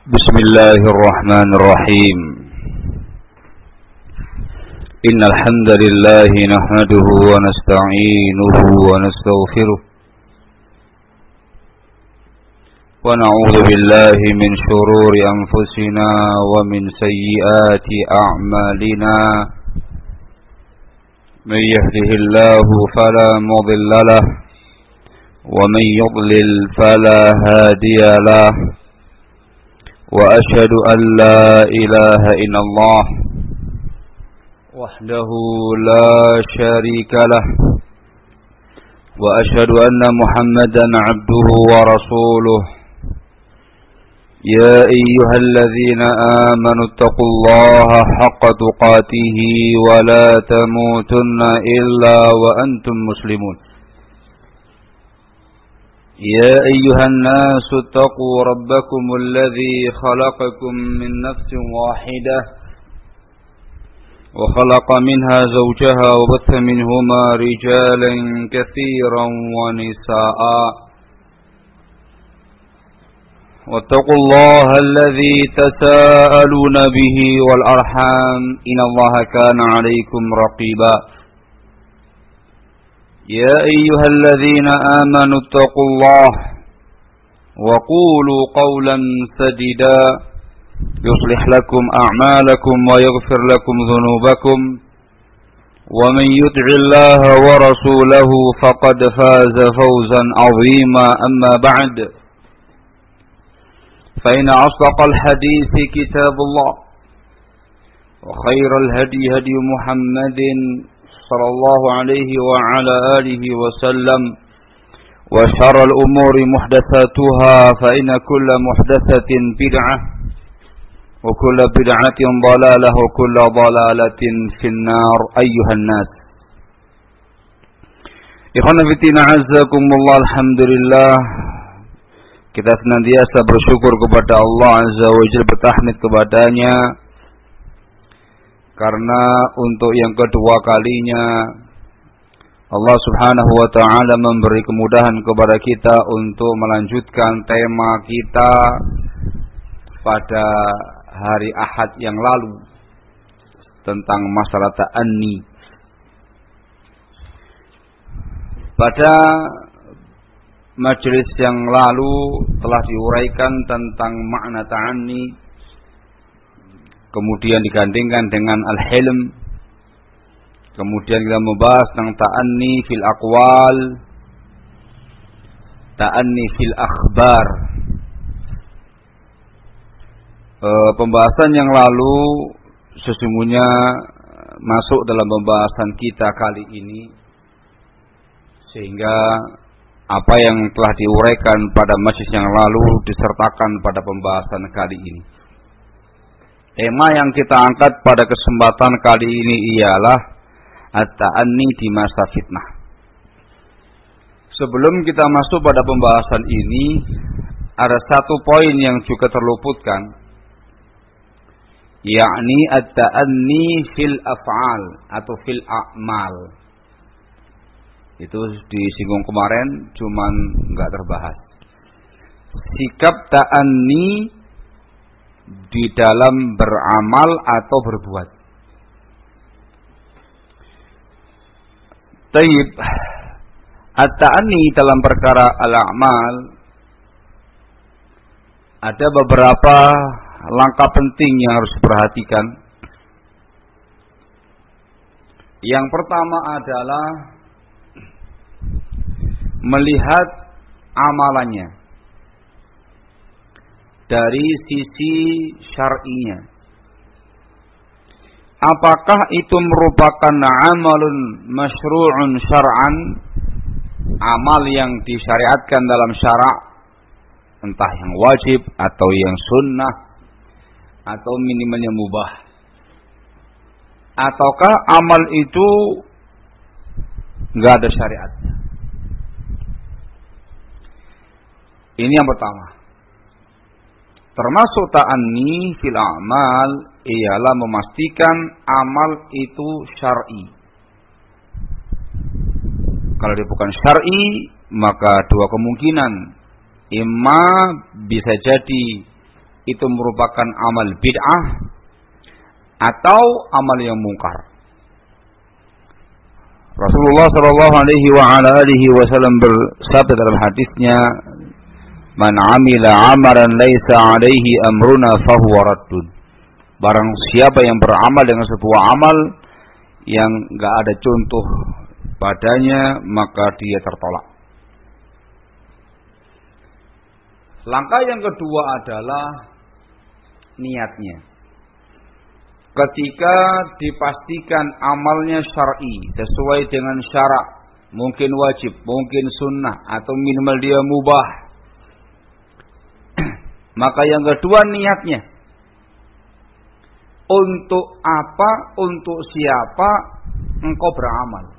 بسم الله الرحمن الرحيم إن الحمد لله نحمده ونستعينه ونستغفره ونعوذ بالله من شرور أنفسنا ومن سيئات أعمالنا من يهده الله فلا مضل له ومن يضلل فلا هادي له وأشهد أن لا إله إلا الله وحده لا شريك له وأشهد أن محمدا عبده ورسوله يا أيها الذين آمنوا اتقوا الله حق تقاته ولا تموتن إلا وأنتم مسلمون يا أيها الناس اتقوا ربكم الذي خلقكم من نفس واحدة وخلق منها زوجها وبث منهما رجالا كثيرا ونساء واتقوا الله الذي تساءلون به والأرحام إن الله كان عليكم رقيبا يا أيها الذين آمنوا اتقوا الله وقولوا قولا سديدا يصلح لكم أعمالكم ويغفر لكم ذنوبكم ومن يطع الله ورسوله فقد فاز فوزا عظيما أما بعد فإن أصدق الحديث كتاب الله وخير الهدي هدي محمد صلى الله عليه وعلى آله وسلم وشر الأمور محدثاتها فإن كل محدثة بدعة وكل بدعة ضلالة وكل ضلالة في النار أيها الناس Ikhwan fillah azakumullah. Alhamdulillah, kita senantiasa bersyukur kepada Allah Azza wa Jalla, bertahmid kepadanya karena untuk yang kedua kalinya Allah Subhanahu wa ta'ala memberi kemudahan kepada kita untuk melanjutkan tema kita pada hari Ahad yang lalu tentang masalah ta'anni. Pada majelis yang lalu telah diuraikan tentang makna ta'anni, kemudian digandingkan dengan al-hilm. Kemudian kita membahas tentang ta'anni fil aqwal, ta'anni fil akhbar. Pembahasan yang lalu sesungguhnya masuk dalam pembahasan kita kali ini, sehingga apa yang telah diuraikan pada majelis yang lalu disertakan pada pembahasan kali ini. Tema yang kita angkat pada kesempatan kali ini ialah at-ta'anni di masa fitnah. Sebelum kita masuk pada pembahasan ini, ada satu poin yang juga terluputkan, yakni at-ta'anni fil af'al atau fil a'mal. Itu disinggung kemarin, cuman enggak terbahas. Sikap ta'anni di dalam beramal atau berbuat. Taib, at-ta'anni dalam perkara al-a'mal ada beberapa langkah penting yang harus diperhatikan. Yang pertama adalah melihat amalannya dari sisi syar'inya. Apakah itu merupakan amalun masyru'un syar'an, amal yang disyariatkan dalam syara', entah yang wajib atau yang sunnah atau minimalnya mubah, ataukah amal itu enggak ada syariatnya. Ini yang pertama. Termasuk ta'anni fil a'mal ialah memastikan amal itu syar'i. Kalau dia bukan syar'i, maka dua kemungkinan. Imma bisa jadi itu merupakan amal bid'ah atau amal yang mungkar. Rasulullah sallallahu alaihi wasallam bersabda dalam hadisnya, "Man 'amila 'amalan laisa 'alaihi amruna fahuwa raddun." Barang siapa yang beramal dengan sebuah amal yang enggak ada contoh padanya, maka dia tertolak. Langkah yang kedua adalah niatnya. Ketika dipastikan amalnya syar'i, sesuai dengan syarak, mungkin wajib, mungkin sunnah, atau minimal dia mubah, maka yang kedua niatnya. Untuk apa, untuk siapa engkau beramal.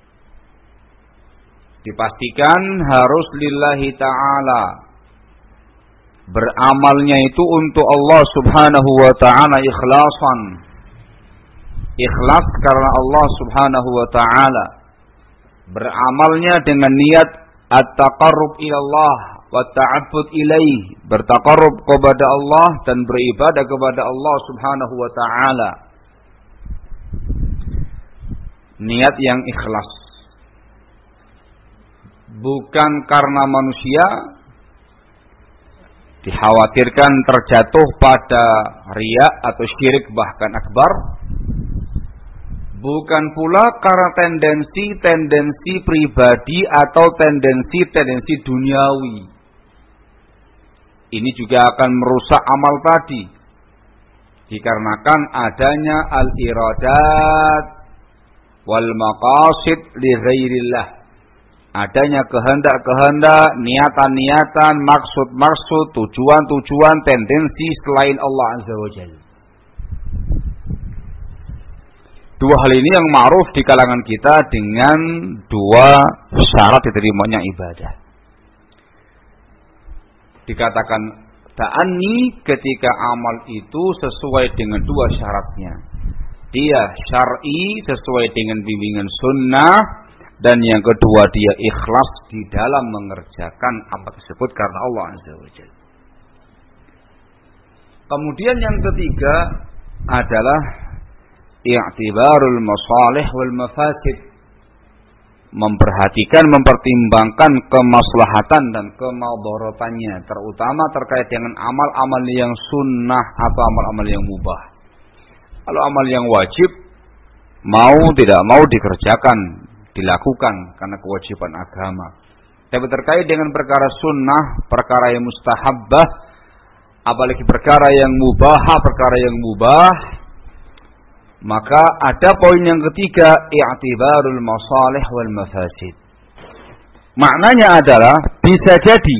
Dipastikan harus lillahi ta'ala. Beramalnya itu untuk Allah subhanahu wa ta'ala ikhlasan. Ikhlas karena Allah subhanahu wa ta'ala. Beramalnya dengan niat at-taqarrub ilallah wa ta'abbud ilaih. Bertaqarrub kepada Allah dan beribadah kepada Allah subhanahu wa ta'ala. Niat yang ikhlas. Bukan karena manusia, dikhawatirkan terjatuh pada riya atau syirik bahkan akbar. Bukan pula karena tendensi pribadi atau tendensi duniawi. Ini juga akan merusak amal tadi. Dikarenakan adanya al-iradat wal maqasid li ghairillah. Adanya kehendak-kehendak, niatan-niatan, maksud-maksud, tujuan-tujuan, tendensi selain Allah Azza wa Jalla. Dua hal ini yang ma'ruf di kalangan kita dengan dua syarat diterimanya ibadah. Dikatakan ta'anni ketika amal itu sesuai dengan dua syaratnya. Dia syar'i sesuai dengan bimbingan sunnah, dan yang kedua dia ikhlas di dalam mengerjakan amal tersebut karena Allah Azza wa Jalla. Kemudian yang ketiga adalah i'tibarul masalih wal mafasid. Memperhatikan, mempertimbangkan kemaslahatan dan kemadharatannya, terutama terkait dengan amal-amal yang sunnah atau amal-amal yang mubah. Kalau amal yang wajib, mau tidak mau dikerjakan, dilakukan karena kewajiban agama. Tapi terkait dengan perkara sunnah, perkara yang mustahabbah, apalagi perkara yang mubah, maka ada poin yang ketiga, i'tibarul masalih wal mafasid. Maknanya adalah bisa jadi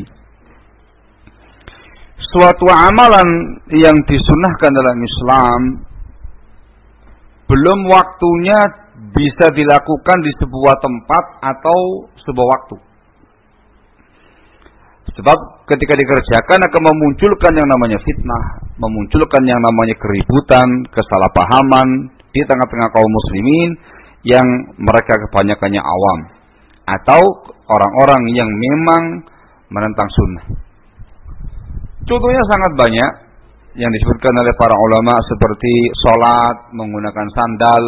suatu amalan yang disunnahkan dalam Islam belum waktunya bisa dilakukan di sebuah tempat atau sebuah waktu. Sebab ketika dikerjakan akan memunculkan yang namanya fitnah, memunculkan yang namanya keributan, kesalahpahaman di tengah-tengah kaum muslimin yang mereka kebanyakannya awam atau orang-orang yang memang menentang sunnah. Contohnya sangat banyak yang disebutkan oleh para ulama seperti sholat menggunakan sandal.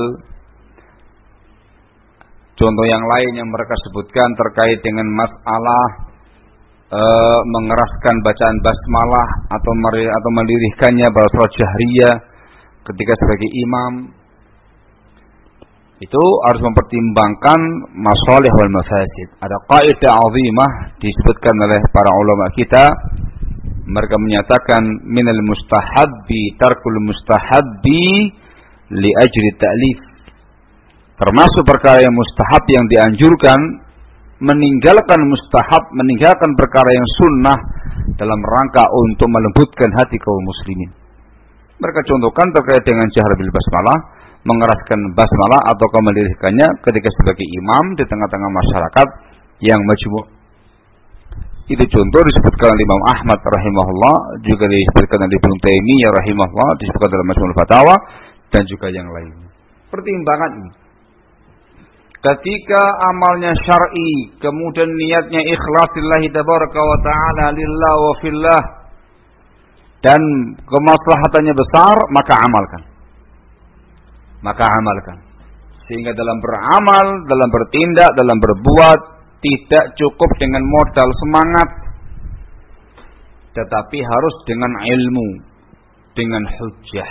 Contoh yang lain yang mereka sebutkan terkait dengan masalah mengeraskan bacaan basmalah atau melirihkannya pada salat jahriyah ketika sebagai imam. Itu harus mempertimbangkan masalih wal mafasid. Ada kaidah azimah disebutkan oleh para ulama kita. Mereka menyatakan minal mustahabbi tarkul mustahabbi li ajri ta'lif. Termasuk perkara yang mustahab yang dianjurkan, meninggalkan mustahab, meninggalkan perkara yang sunnah dalam rangka untuk melembutkan hati kaum muslimin. Mereka contohkan terkait dengan jahar bil basmalah, mengeraskan basmalah atau melirihkannya ketika sebagai imam di tengah-tengah masyarakat yang majmu'. Itu contoh disebutkan oleh Imam Ahmad rahimahullah, juga disebutkan oleh Ibnu Taimiyah rahimahullah, disebutkan dalam Majmu'ul Fatawa dan juga yang lain. Pertimbangan ini. Ketika amalnya syar'i, kemudian niatnya ikhlas lillahi tabaraka wa ta'ala lillah wa fillah, dan kemaslahatannya besar, maka amalkan. Sehingga dalam beramal, dalam bertindak, dalam berbuat tidak cukup dengan modal semangat, tetapi harus dengan ilmu, dengan hujjah.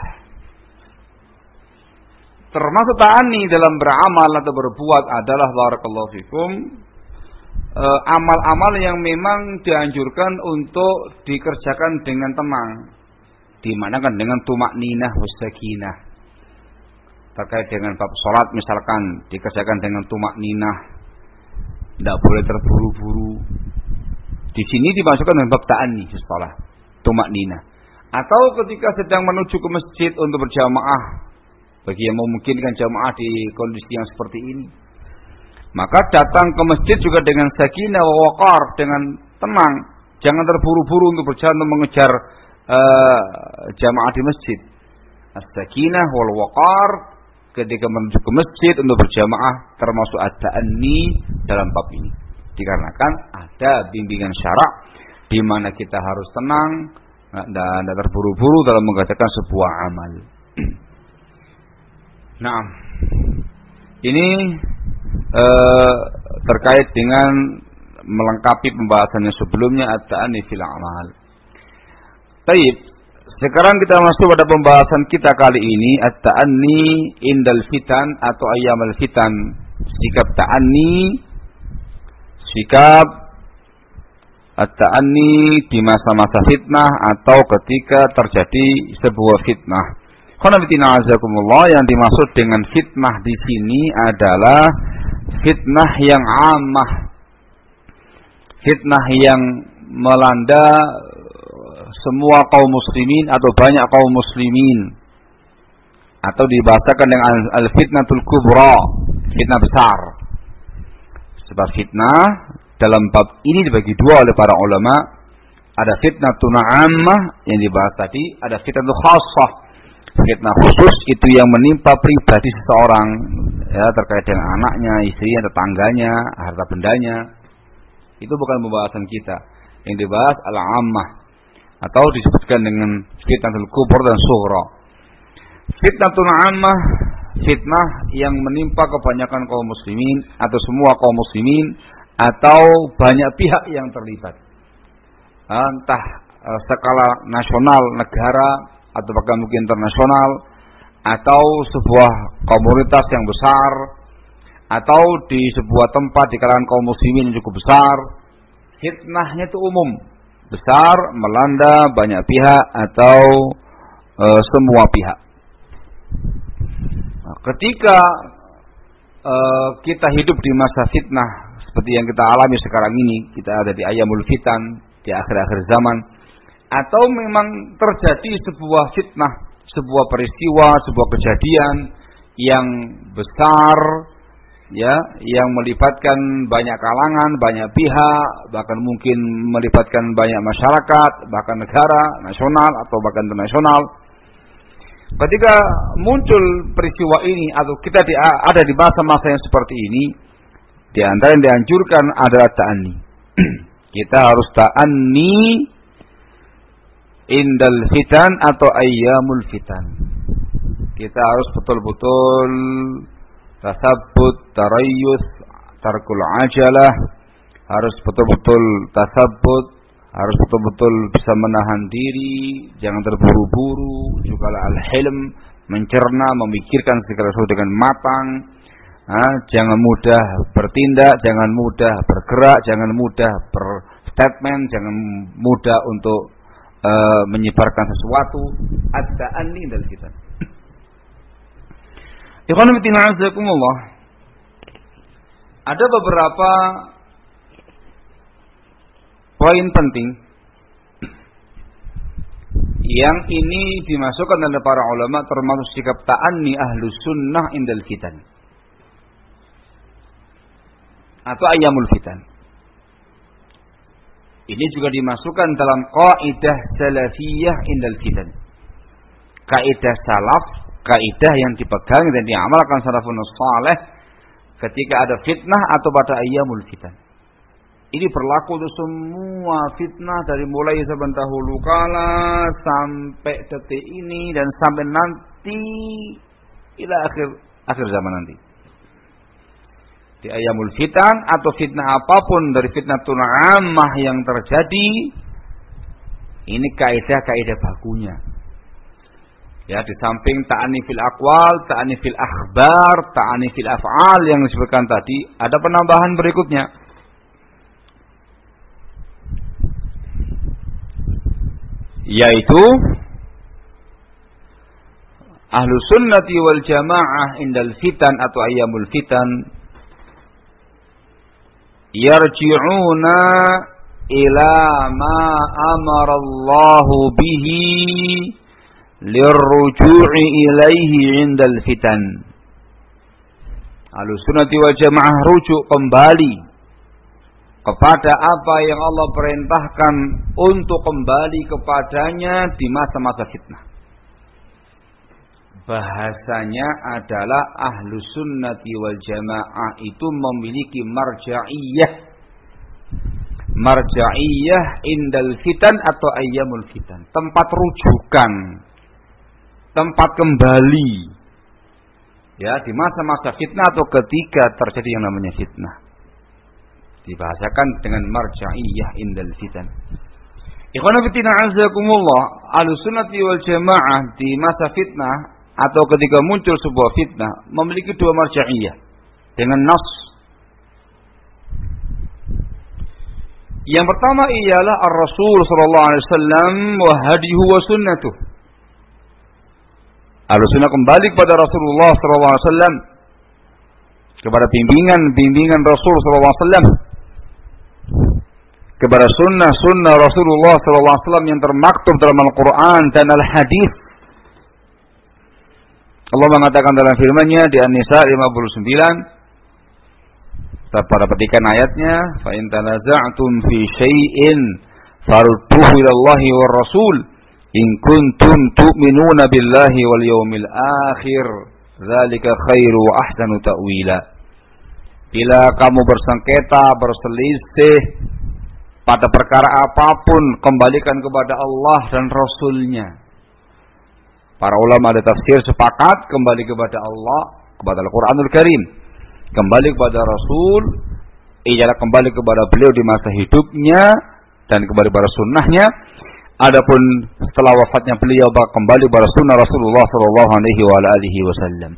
Termasuk ta'ani dalam beramal atau berbuat adalah barakallahu fikum amal-amal yang memang dianjurkan untuk dikerjakan dengan tenang, dimanakan dengan tumakninah wasakinah. Terkait dengan bab salat misalkan dikerjakan dengan tumakninah, tidak boleh terburu-buru. Di sini dimasukkan dengan bab ta'ani salat, tumakninah. Atau ketika sedang menuju ke masjid untuk berjamaah, bagi yang memungkinkan jamaah di kondisi yang seperti ini, maka datang ke masjid juga dengan sakinah wa waqar, dengan tenang. Jangan terburu-buru untuk berjalan untuk mengejar jamaah di masjid. As-sakinah wal waqar ketika menuju ke masjid untuk berjamaah termasuk at-ta'anni dalam bab ini. Dikarenakan ada bimbingan syarak di mana kita harus tenang dan tidak terburu-buru dalam mengerjakan sebuah amal. Nah, ini terkait dengan melengkapi pembahasannya sebelumnya at-ta'anni fil amal. Baik, sekarang kita masuk pada pembahasan kita kali ini at-ta'anni indal fitan atau ayyamal fitan. Sikap ta'anni, sikap at-ta'anni di masa-masa fitnah atau ketika terjadi sebuah fitnah. Yang dimaksud dengan fitnah di sini adalah fitnah yang ammah, fitnah yang melanda semua kaum muslimin atau banyak kaum muslimin, atau dibahasakan dengan al-fitnatul kubra, fitnah besar. Sebab fitnah dalam bab ini dibagi dua oleh para ulama. Ada fitnatun ammah yang dibahas tadi, ada fitnatul khassah. Fitnah khusus itu yang menimpa pribadi seseorang, ya, terkait dengan anaknya, istrinya, tetangganya, harta bendanya. Itu bukan pembahasan kita. Yang dibahas al-ammah atau disebutkan dengan fitnatul kubur dan sughra. Fitnatul ammah, fitnah yang menimpa kebanyakan kaum muslimin atau semua kaum muslimin atau banyak pihak yang terlibat. Entah skala nasional negara atau bahkan mungkin internasional, atau sebuah komunitas yang besar, atau di sebuah tempat di kalangan kaum muslimin yang cukup besar. Fitnahnya itu umum, besar, melanda banyak pihak atau semua pihak. Nah, ketika kita hidup di masa fitnah seperti yang kita alami sekarang ini, kita ada di ayyamul fitan, di akhir-akhir zaman, atau memang terjadi sebuah fitnah, sebuah peristiwa, sebuah kejadian yang besar, ya, yang melibatkan banyak kalangan, banyak pihak, bahkan mungkin melibatkan banyak masyarakat, bahkan negara, nasional atau bahkan internasional. Ketika muncul peristiwa ini atau kita ada di masa-masa yang seperti ini, di antara yang dianjurkan adalah ta'anni. Kita harus ta'anni indal fitan atau ayyamul fitan. Kita harus betul-betul tasabbut, tarayyus, tarkul ajalah, harus betul-betul tasabbut, harus betul-betul bisa menahan diri, jangan terburu-buru, juga al-hilm, mencerna, memikirkan segala sesuatu dengan matang. Jangan mudah bertindak, jangan mudah bergerak, jangan mudah berstatement, jangan mudah untuk menyebarkan sesuatu. At-ta'anni indal fitan. Ikhwan fillah azakumullah. Ada beberapa poin penting yang ini dimasukkan oleh para ulama termasuk sikap ta'anni ahlus sunnah indal fitan atau ayyamul fitan. Ini juga dimasukkan dalam kaidah salafiyah indal fitan. Kaidah salaf, kaidah yang dipegang dan diamalkan salafun salih ketika ada fitnah atau pada ayyamul fitan. Ini berlaku untuk semua fitnah dari mulai zaman dahulu kala sampai detik ini dan sampai nanti ila akhir zaman nanti. Di ayamul fitan atau fitnah apapun dari fitnatul ammah yang terjadi, ini kaidah-kaidah bakunya. Ya, di samping ta'ani fil aqwal, ta'ani fil akhbar, ta'ani fil af'al yang disebutkan tadi, ada penambahan berikutnya. Yaitu Ahlus Sunnati wal Jamaah indal fitan atau ayyamul fitan yarji'una ila ma amara Allah bihi lirruju'i ilaihi indal fitan. Ahlus Sunnati wal Jamaah rujuk kembali kepada apa yang Allah perintahkan untuk kembali kepadanya di masa-masa fitnah. Bahasanya adalah Ahlus Sunnati wal Jamaah itu memiliki marja'iyah. Marja'iyah indal fitan atau ayyamul fitan. Tempat rujukan. Tempat kembali. Ya, di masa-masa fitnah atau ketika terjadi yang namanya fitnah. Dibahasakan dengan marja'iyah indal fitan. Ikhwana fillah azakumullah, Ahlus Sunnati wal Jamaah di masa fitnah atau ketika muncul sebuah fitnah memiliki dua marja'iyah dengan nas. Yang pertama ialah Ar-Rasul sallallahu alaihi wasallam wa hadihu wa sunnatuh. Ahlus Sunnah kembali kepada Rasulullah sallallahu alaihi wasallam, kepada bimbingan Rasul sallallahu alaihi wasallam, kepada sunnah Rasulullah SAW yang termaktub dalam Al-Quran dan Al-Hadis. Allah mengatakan dalam firman-Nya di An-Nisa 59, pada petikan ayatnya, fa in tanaza'tum fi syai'in farudduhu ila Allahi war Rasul in kuntum tu'minuna billahi wal yawmil akhir dzalika khairu wa ahsanu ta'wila. Bila kamu bersengketa, berselisih pada perkara apapun, kembalikan kepada Allah dan Rasul-Nya. Para ulama ada tafsir sepakat kembali kepada Allah, kepada Al-Quranul Karim, kembali kepada Rasul, ialah kembali kepada beliau di masa hidupnya dan kembali kepada sunnahnya. Adapun setelah wafatnya beliau kembali kepada sunnah Rasulullah sallallahu alaihi wasallam.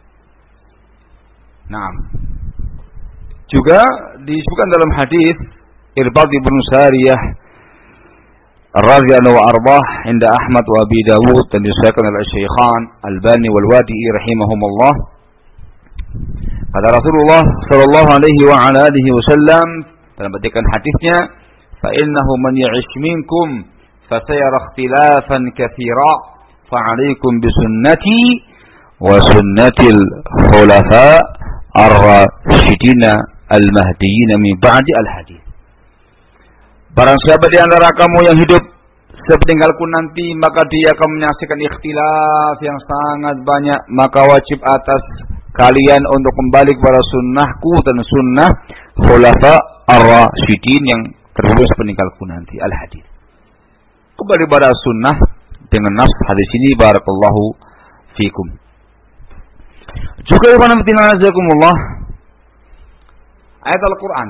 Nah, juga disebutkan dalam hadis Irbad bin Sariyah radhiyallahu arbah inda Ahmad wa Abi Dawud dan disahkan oleh Syaikhan Albani wal Wadi'i rahimahumullah. Kata Rasulullah sallallahu alaihi wa ala alihi wasallam dalam petikan hadisnya, fa innahu man ya'ish minkum fasayara ikhtilafan katsira fa 'alaikum bi sunnati wa sunnatil khulafa ar-rasyidin al-mahdiyyin min ba'di al-hadis. Barang siapa di antara kamu yang hidup sepeninggalku nanti, maka dia akan menyaksikan ikhtilaf yang sangat banyak. Maka wajib atas kalian untuk kembali kepada sunnahku dan sunnah khulafa ar-rasyidin yang terus sepeninggalku nanti. Al-hadis. Kembali pada sunnah dengan nas hadis ini. Barakallahu fikum. Juga ayat Al-Quran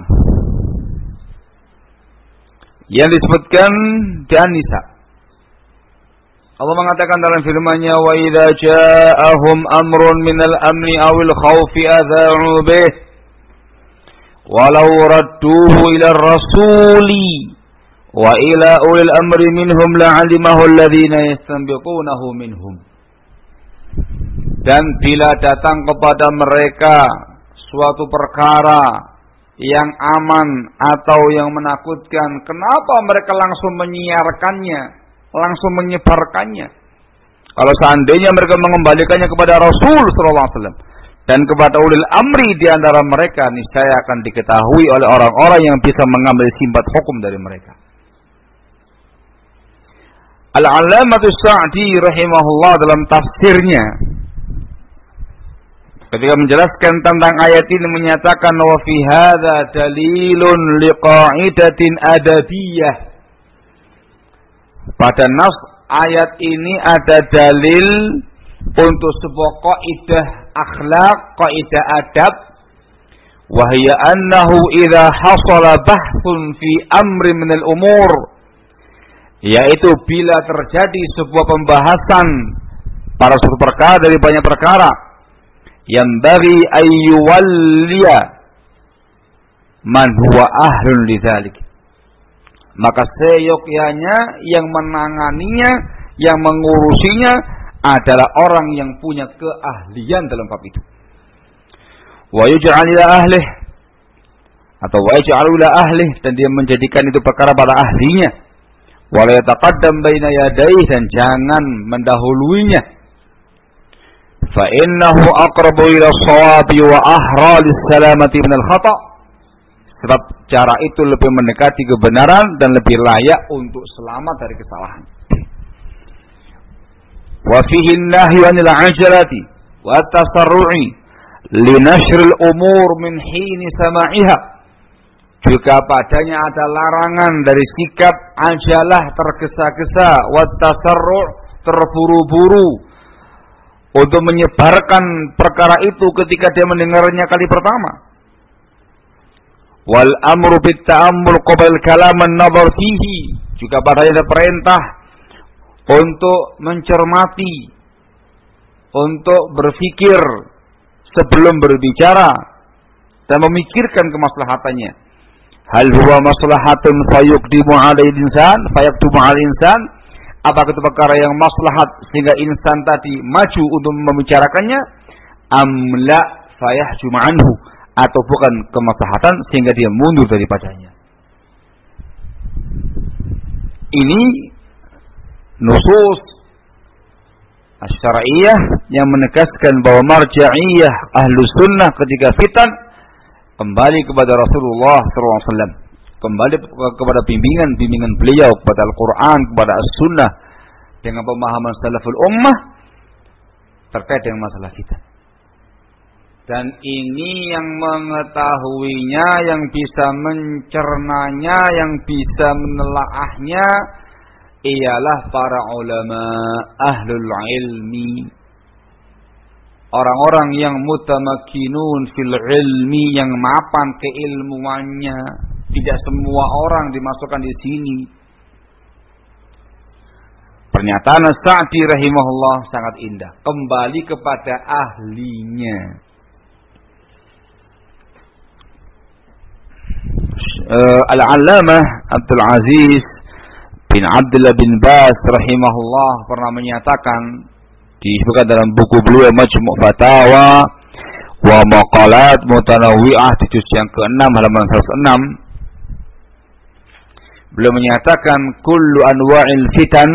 yang disebutkan di An-Nisa. Allah mengatakan dalam firman-Nya, wa idza ja'ahum amrun minal amni awil khawfi adha'u bih walau radduhu ila rasuli wa ila ulil amri minhum la'alimahu alladhina yastanbiqunahu minhum. Dan bila datang kepada mereka suatu perkara yang aman atau yang menakutkan, kenapa mereka langsung menyiarkannya, langsung menyebarkannya? Kalau seandainya mereka mengembalikannya kepada Rasul sallallahu alaihi wasallam dan kepada ulil amri di antara mereka, niscaya akan diketahui oleh orang-orang yang bisa mengambil simpat hukum dari mereka. Al-Allamah As-Sa'di rahimahullah dalam tafsirnya ketika menjelaskan tentang ayat ini menyatakan wa fi hadza dalilun liqa'idatin adabiyah. Pada nas ayat ini ada dalil untuk sebuah kaidah akhlak, kaidah adab, wa hiya annahu idza hasala bahthun fi amrin min al-umur, yaitu bila terjadi sebuah pembahasan pada suatu perkara dari banyak perkara, yang bagi ayyuwalliya man huwa ahlun lidzalik, maka seyogyanya yang menanganinya, yang mengurusinya adalah orang yang punya keahlian dalam bab itu. Wa yuj'al ila ahlih, atau wa yaj'al ila ahlih, dan dia menjadikan itu perkara pada ahlinya. Wa la yataqaddam baina yadayhi, dan jangan mendahuluinya. Fa innahu aqrabu ila shawabi wa ahra lis-salamati min al-khata'. Sebab cara itu lebih mendekati kebenaran dan lebih layak untuk selamat dari kesalahan. Wa fihi an-nahyu 'anil 'ajalati wa at-tasarru'i li nashril umur min hini sama'iha. Juga padanya ada larangan dari sikap ajalah, tergesa-gesa, wa tasarru', terburu-buru untuk menyebarkan perkara itu ketika dia mendengarnya kali pertama. Wal amru bit ta'ammul qabla kalam an-nazar fihi. Juga padanya ada perintah untuk mencermati, untuk berfikir sebelum berbicara dan memikirkan kemaslahatannya. Hal huwa maslahatun fayuqdimu 'alal insan fayaktumu 'alal insan? Apakah itu perkara yang maslahat sehingga insan tadi maju untuk membicarakannya? Amla fayahjum anhu, atau bukan kemaslahatan sehingga dia mundur daripadanya. Ini nusus asy-syar'iyyah yang menegaskan bahwa marja'iyah ahlus sunnah ketika fitan kembali kepada Rasulullah SAW, kembali kepada bimbingan beliau, kepada Al-Quran, kepada As-Sunnah, dengan pemahaman salaful ummah terkait dengan masalah fitan. Dan ini yang mengetahuinya, yang bisa mencernanya, yang bisa menelaahnya ialah para ulama ahlul ilmi, orang-orang yang mutamakkinun fil ilmi, yang mapan keilmuannya. Tidak semua orang dimasukkan di sini. Pernyataan Sa'di rahimahullah sangat indah, kembali kepada ahlinya. Al-Allamah Abdul Aziz bin Abdullah bin Baz rahimahullah pernah menyatakan, disebutkan dalam buku beliau Majmu' Fatawa wa Maqalat Mutanawwi'ah di juz yang ke-6 halaman 106, beliau menyatakan kullu anwa'il fitan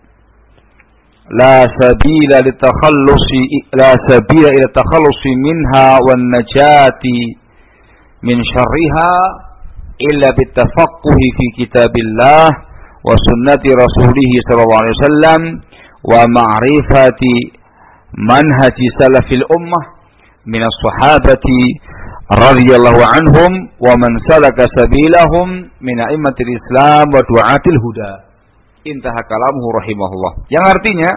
la sabila ila takhallusi minha wan najati min syarriha illa bitafaqquhi fi kitabillah wa sunnati rasulih sallallahu alaihi wasallam wa ma'rifati manhaji salafil ummah minas sahabati radhiyallahu anhum wa man salaka sabilahum min a'immatil islam wa du'atil huda. Intaha kalamuhu rahimahullah. Yang artinya,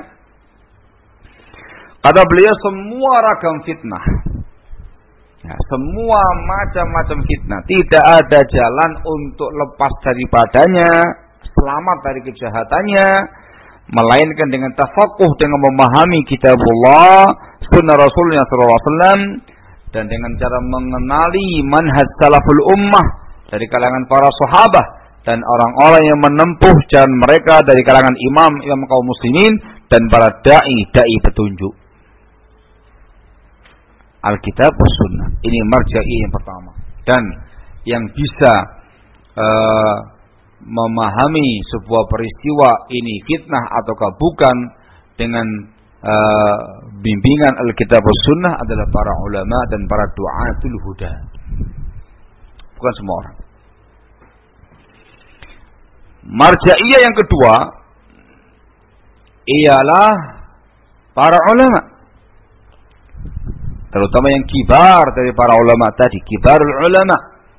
kata beliau, semua ragam fitnah, ya, semua macam-macam fitnah, tidak ada jalan untuk lepas daripadanya, selamat dari kejahatannya, melainkan dengan tafakuh, dengan memahami kitabullah, sunnah Rasulullah SAW, dan dengan cara mengenali manhaj salaful ummah dari kalangan para sahabat dan orang-orang yang menempuh jalan mereka dari kalangan imam kaum muslimin dan para dai petunjuk. Alkitab was sunnah, ini marja'i yang pertama, dan yang bisa memahami sebuah peristiwa ini fitnah ataukah bukan dengan bimbingan Alkitab was sunnah adalah para ulama dan para du'atul huda, bukan semua orang. Marja'iyah yang kedua ialah para ulama. terutama yang kibar dari para ulama tadi, kibarul ulama.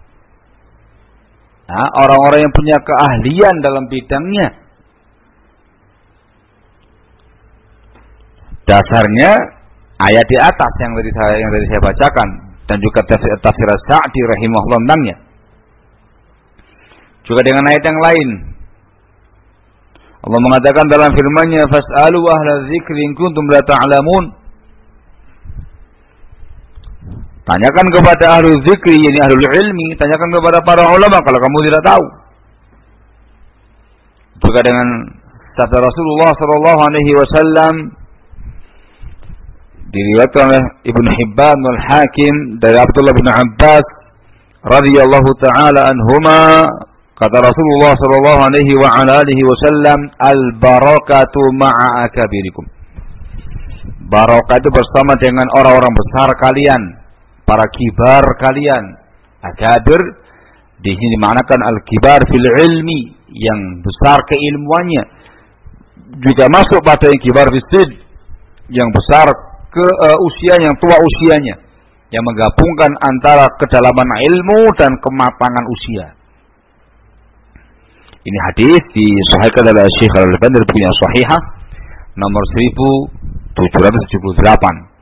Nah, orang-orang yang punya keahlian dalam bidangnya. Dasarnya ayat di atas yang tadi saya bacakan dan juga tafsir Sa'di rahimahullah tentangnya. Juga dengan ayat yang lain. Allah mengatakan dalam firman-Nya, "Fas'alu ahla dzikri in kuntum la ta'lamun." Tanyakan kepada ahli zikri, yakni ahlul ilmi, tanyakan kepada para ulama kalau kamu tidak tahu. Juga dengan sabda Rasulullah sallallahu alaihi wasallam diriwayatkan oleh Ibnu Hibban wal Hakim dari Abdullah bin Abbas radhiyallahu taala anhuma, kata Rasulullah sallallahu alaihi wa ala alihi wasallam, "Al-barakatu ma'a akabirikum." Barakah itu bersama dengan orang-orang besar kalian, para kibar kalian. Akabir di sini dimanakan al-kibar fil ilmi, yang besar keilmuannya. Juga masuk pada yang kibar fil sin, yang besar ke usianya, yang tua usianya, yang menggabungkan antara kedalaman ilmu dan kematangan usia. Ini hadis disahihkan oleh Syekh Al-Albani dari bukunya Shahihah nomor 1778.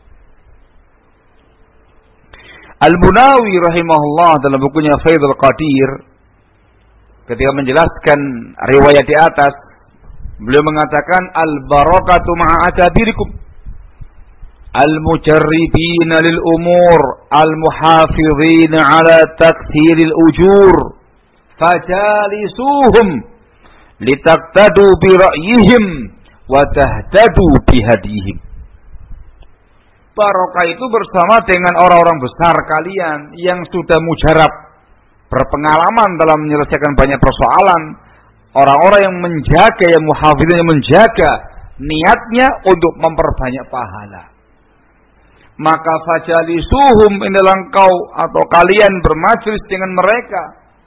Al-Munawi rahimahullah dalam bukunya Faidul Qadir ketika menjelaskan riwayat di atas, beliau mengatakan al-barakatu ma'a akabirikum al-mujarribina lil umur al-muhafizina ala takthiril ujur fajalisuhum litaktadu bi ra'yihim wa tahtadu bi hadihim. Barokah itu bersama dengan orang-orang besar kalian yang sudah mujarab, berpengalaman dalam menyelesaikan banyak persoalan, orang-orang yang menjaga, yang muhafizin, yang menjaga niatnya untuk memperbanyak pahala. Maka fajalisuhum, inilah engkau atau kalian bermajlis dengan mereka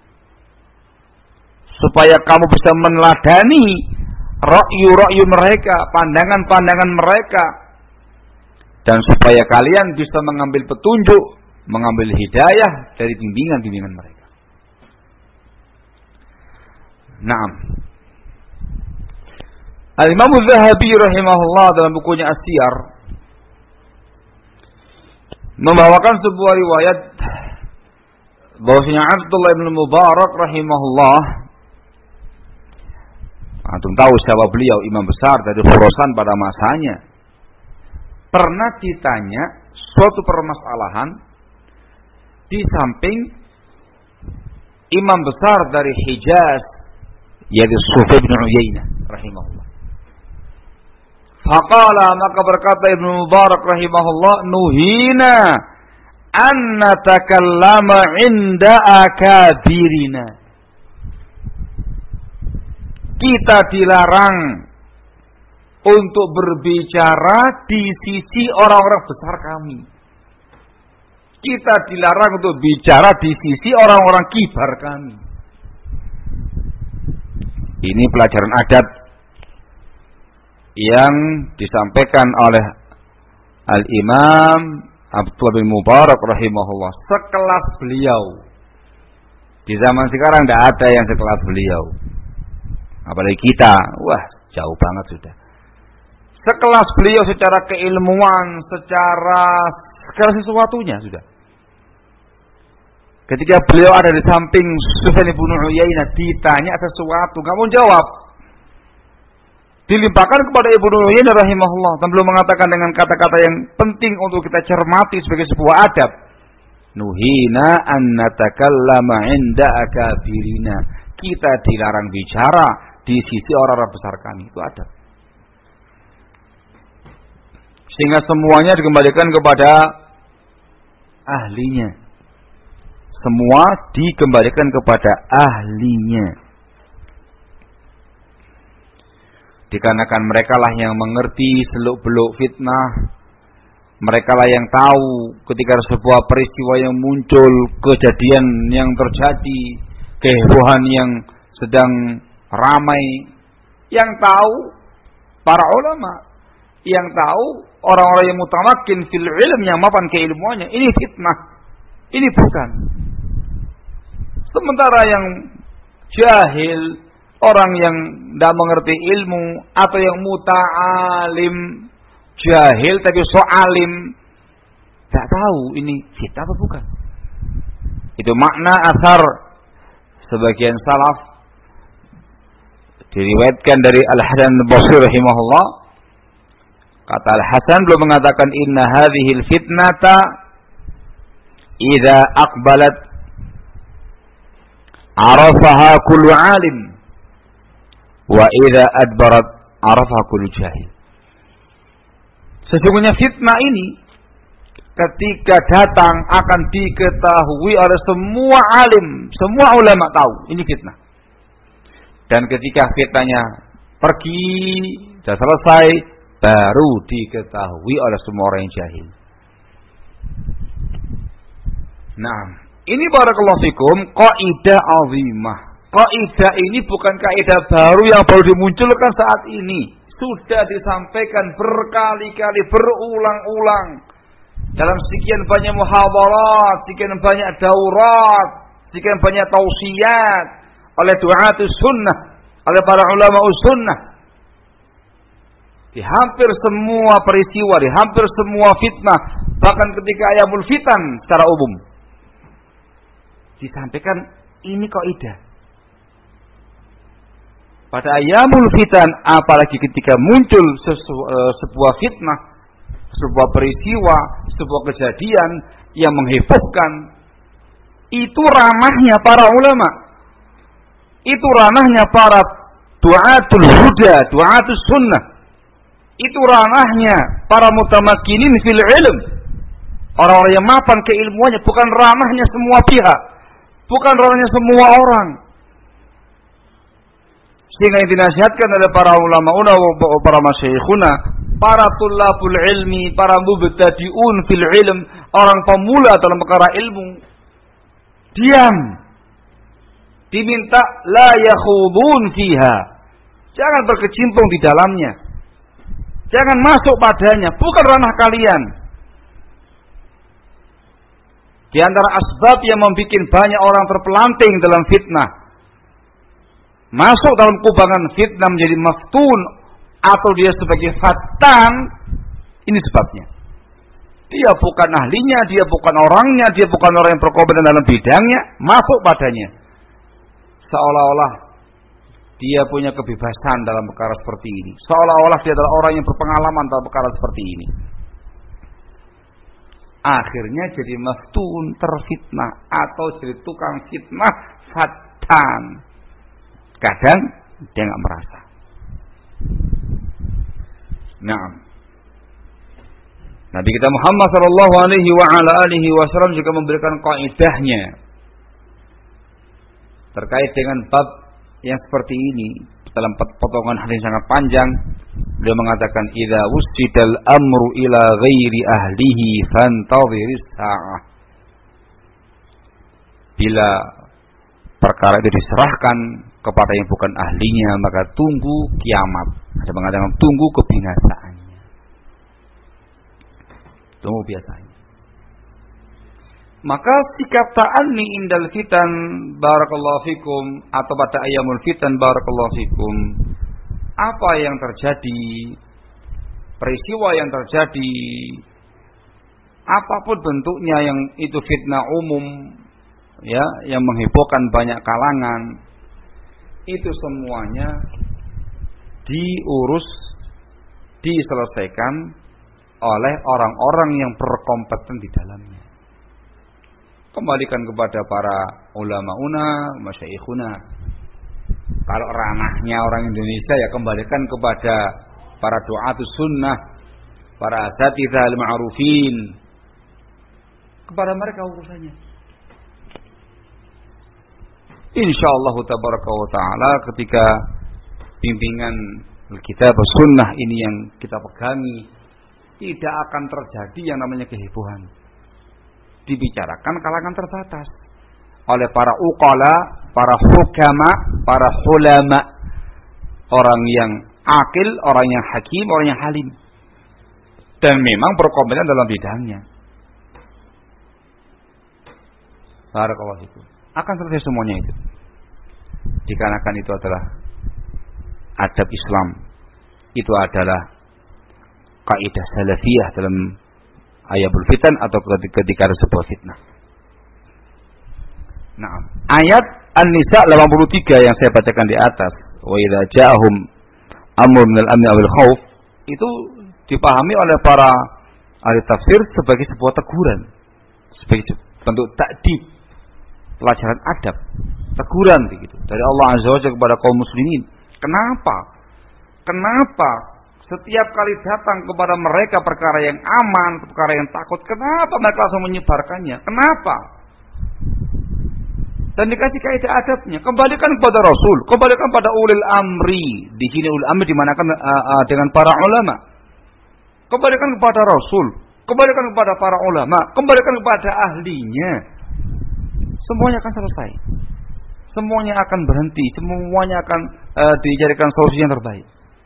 supaya kamu bisa meneladani ra'yu mereka, pandangan-pandangan mereka, dan supaya kalian bisa mengambil petunjuk, mengambil hidayah dari bimbingan-bimbingan mereka. Naam. Al-Imam Az-Zahabi rahimahullah dalam bukunya As-Siyar membawakan sebuah riwayat bahwasanya Abdullah bin Mubarak rahimahullah, antum tahu siapa beliau, imam besar dari Khurasan pada masanya, pernah ditanya suatu permasalahan di samping imam besar dari Hijaz, yaitu Sufyan bin Uyainah rahimahullah. Faqala, maka berkata Ibnu Mubarak rahimahullah, nuhina an natakallama inda akabirina. Kita dilarang untuk berbicara di sisi orang-orang besar kami. Kita dilarang untuk bicara di sisi orang-orang kibar kami. Ini pelajaran adab yang disampaikan oleh Al-Imam Abdullah bin Mubarak rahimahullah. Sekelas beliau. Di zaman sekarang tidak ada yang sekelas beliau. Apalagi kita, wah jauh banget sudah. Sekelas beliau secara keilmuan, secara segala sesuatunya sudah. Ketika beliau ada di samping Sufyan bin Uyainah, ditanya sesuatu, nggak mau jawab, dilimpahkan kepada Ibnu Uyainah rahimahullah, dan beliau mengatakan dengan kata-kata yang penting untuk kita cermati sebagai sebuah adab. Nuhina an natakallama inda akabirina. Kita dilarang bicara di sisi orang-orang besar kami. Itu adab. Sehingga semuanya dikembalikan kepada ahlinya. Semua dikembalikan kepada ahlinya. Dikarenakan mereka lah yang mengerti seluk-beluk fitnah. Mereka lah yang tahu ketika sebuah peristiwa yang muncul, kejadian yang terjadi, kehebohan yang sedang ramai. Yang tahu para ulama. Yang tahu orang-orang yang mutamakin fil ilm, yang mapan keilmuannya, ini fitnah. Ini bukan. Sementara yang jahil, orang yang tidak mengerti ilmu, atau yang muta'alim, jahil tapi so'alim, tidak tahu ini fitnah apa bukan. Itu makna asar sebagian salaf diriwayatkan dari Al-Hasan Al-Basri rahimahullah. Kata Al-Hasan belum mengatakan inna hadhil fitnata idza aqbalat arafaha kullu alim wa idza adbarat arafaha kullu jahil. Sesungguhnya fitnah ini ketika datang akan diketahui oleh semua alim, semua ulama tahu ini fitnah. Dan ketika fitnahnya pergi dan selesai, baru diketahui oleh semua orang yang jahil. Nah, ini barakallahu fikum kaidah azimah. Kaidah ini bukan kaidah baru yang baru dimunculkan saat ini. Sudah disampaikan berkali-kali, berulang-ulang dalam sekian banyak muhadharat, sekian banyak daurat, sekian banyak tausiat oleh du'atus sunnah, oleh para ulama sunnah. Di hampir semua peristiwa, di hampir semua fitnah, bahkan ketika ayamul fitan secara umum disampaikan ini kaidah. Pada ayamul fitan, apalagi ketika muncul sebuah fitnah, sebuah peristiwa, sebuah kejadian yang menghebohkan, itu ranahnya para ulama, itu ranahnya para du'atul huda, du'atus sunnah, itu ranahnya para mutamakinin fil ilm, orang-orang yang mapan keilmuannya, bukan ranahnya semua pihak, bukan ranahnya semua orang. Sehingga yang dinasihatkan oleh para ulama, para masyayikhuna, para tulabul ilmi, para mubtadi'un fil ilm, orang pemula dalam perkara ilmu, diam. Diminta la yakhudun fiha. Jangan berkecimpung di dalamnya. Jangan masuk padanya, bukan ranah kalian. Di antara asbab yang membuat banyak orang terpelanting dalam fitnah, masuk dalam kubangan fitnah menjadi maftun, atau dia sebagai fatan, ini sebabnya. Dia bukan ahlinya, dia bukan orangnya, dia bukan orang yang berkompeten dalam bidangnya, masuk padanya. Seolah-olah dia punya kebebasan dalam perkara seperti ini. Seolah-olah dia adalah orang yang berpengalaman dalam perkara seperti ini. Akhirnya jadi maftun, terfitnah, atau jadi tukang fitnah, fatan. Kadang dia nggak merasa. Nah, Nabi kita Muhammad sallallahu alaihi wasallam juga memberikan kaidahnya terkait dengan bab yang seperti ini. Dalam potongan hadis sangat panjang, beliau mengatakan idza wusidal amru ila ghairi ahlihi fantadhiris sa'ah. Bila perkara itu diserahkan kepada yang bukan ahlinya, maka tunggu kiamat. Ada mengatakan tunggu kebinasaannya. Tunggu biasanya. Maka sikap ta'anni indal fitan barakallahu fikum, atau pada ayamul fitan barakallahu fikum, apa yang terjadi, peristiwa yang terjadi, apapun bentuknya yang itu fitnah umum, ya, yang menghebohkan banyak kalangan, itu semuanya diurus, diselesaikan oleh orang-orang yang berkompeten di dalamnya. Kembalikan kepada para ulama-una, masyayikhuna. Kalau ranahnya orang Indonesia, ya kembalikan kepada para du'atus sunnah, para asatidzah al-ma'rufin. Kepada mereka urusannya. Insyaallah tabaraka wa ta'ala, ketika bimbingan kitab sunnah ini yang kita pegangi, tidak akan terjadi yang namanya kehebohan. Dibicarakan kalangan terbatas oleh para uqala, para hukama, para ulama, orang yang akil, orang yang hakim, orang yang halim. dan memang berkompeten dalam bidangnya. Barakallahu fikum. Akan selesai semuanya itu. Dikarenakan itu adalah adab Islam. Itu adalah kaidah salafiyah dalam ayabul fitan atau ketika ada sebuah fitnah. Nah, ayat An-Nisa 83 yang saya bacakan di atas, wa idza ja'ahum amrun minal amni awil khauf, itu dipahami oleh para ahli tafsir sebagai sebuah teguran, sebagai bentuk ta'dib, pelajaran adab, teguran begitu dari Allah Azza wa Jalla kepada kaum muslimin. Kenapa setiap kali datang kepada mereka perkara yang aman, perkara yang takut, kenapa mereka langsung menyebarkannya? Kenapa? Dan dikasih kaidah adabnya. Kembalikan kepada Rasul, kembalikan pada ulil amri. Di sini ulil amri dimanakan dengan para ulama. Kembalikan kepada Rasul, kembalikan kepada para ulama, kembalikan kepada ahlinya. Semuanya akan selesai. Semuanya akan berhenti, semuanya akan dijadikan solusi yang terbaik.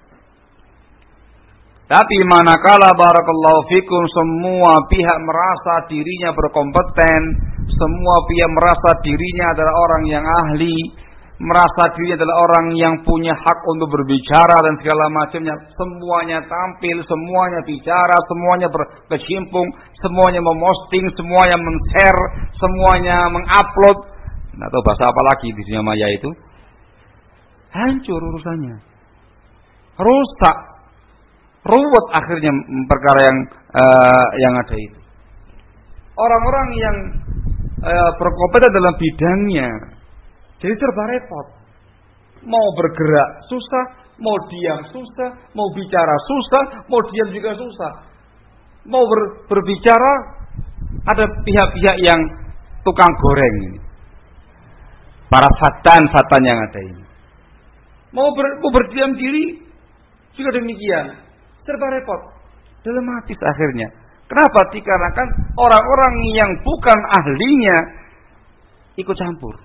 Tapi manakala barakallahu fikum semua pihak merasa dirinya berkompeten, semua pihak merasa dirinya adalah orang yang ahli, merasa dirinya adalah orang yang punya hak untuk berbicara dan segala macamnya, semuanya tampil, semuanya bicara, semuanya berkecimpung, semuanya memosting, semuanya men-share, semuanya mengupload. Nah, tahu bahasa apa lagi di dunia maya itu? Hancur urusannya. Rusak. Ruwet akhirnya perkara yang ada itu. Orang-orang yang berkompeten dalam bidangnya jadi serba repot. Mau bergerak susah, mau diam susah, mau bicara susah, mau diam juga susah. Mau berbicara ada pihak-pihak yang tukang goreng ini. Para fatan yang ada ini. Mau berdiam diri juga demikian. Serba repot, dilematis akhirnya. Kenapa? Dikarenakan orang-orang yang bukan ahlinya ikut campur.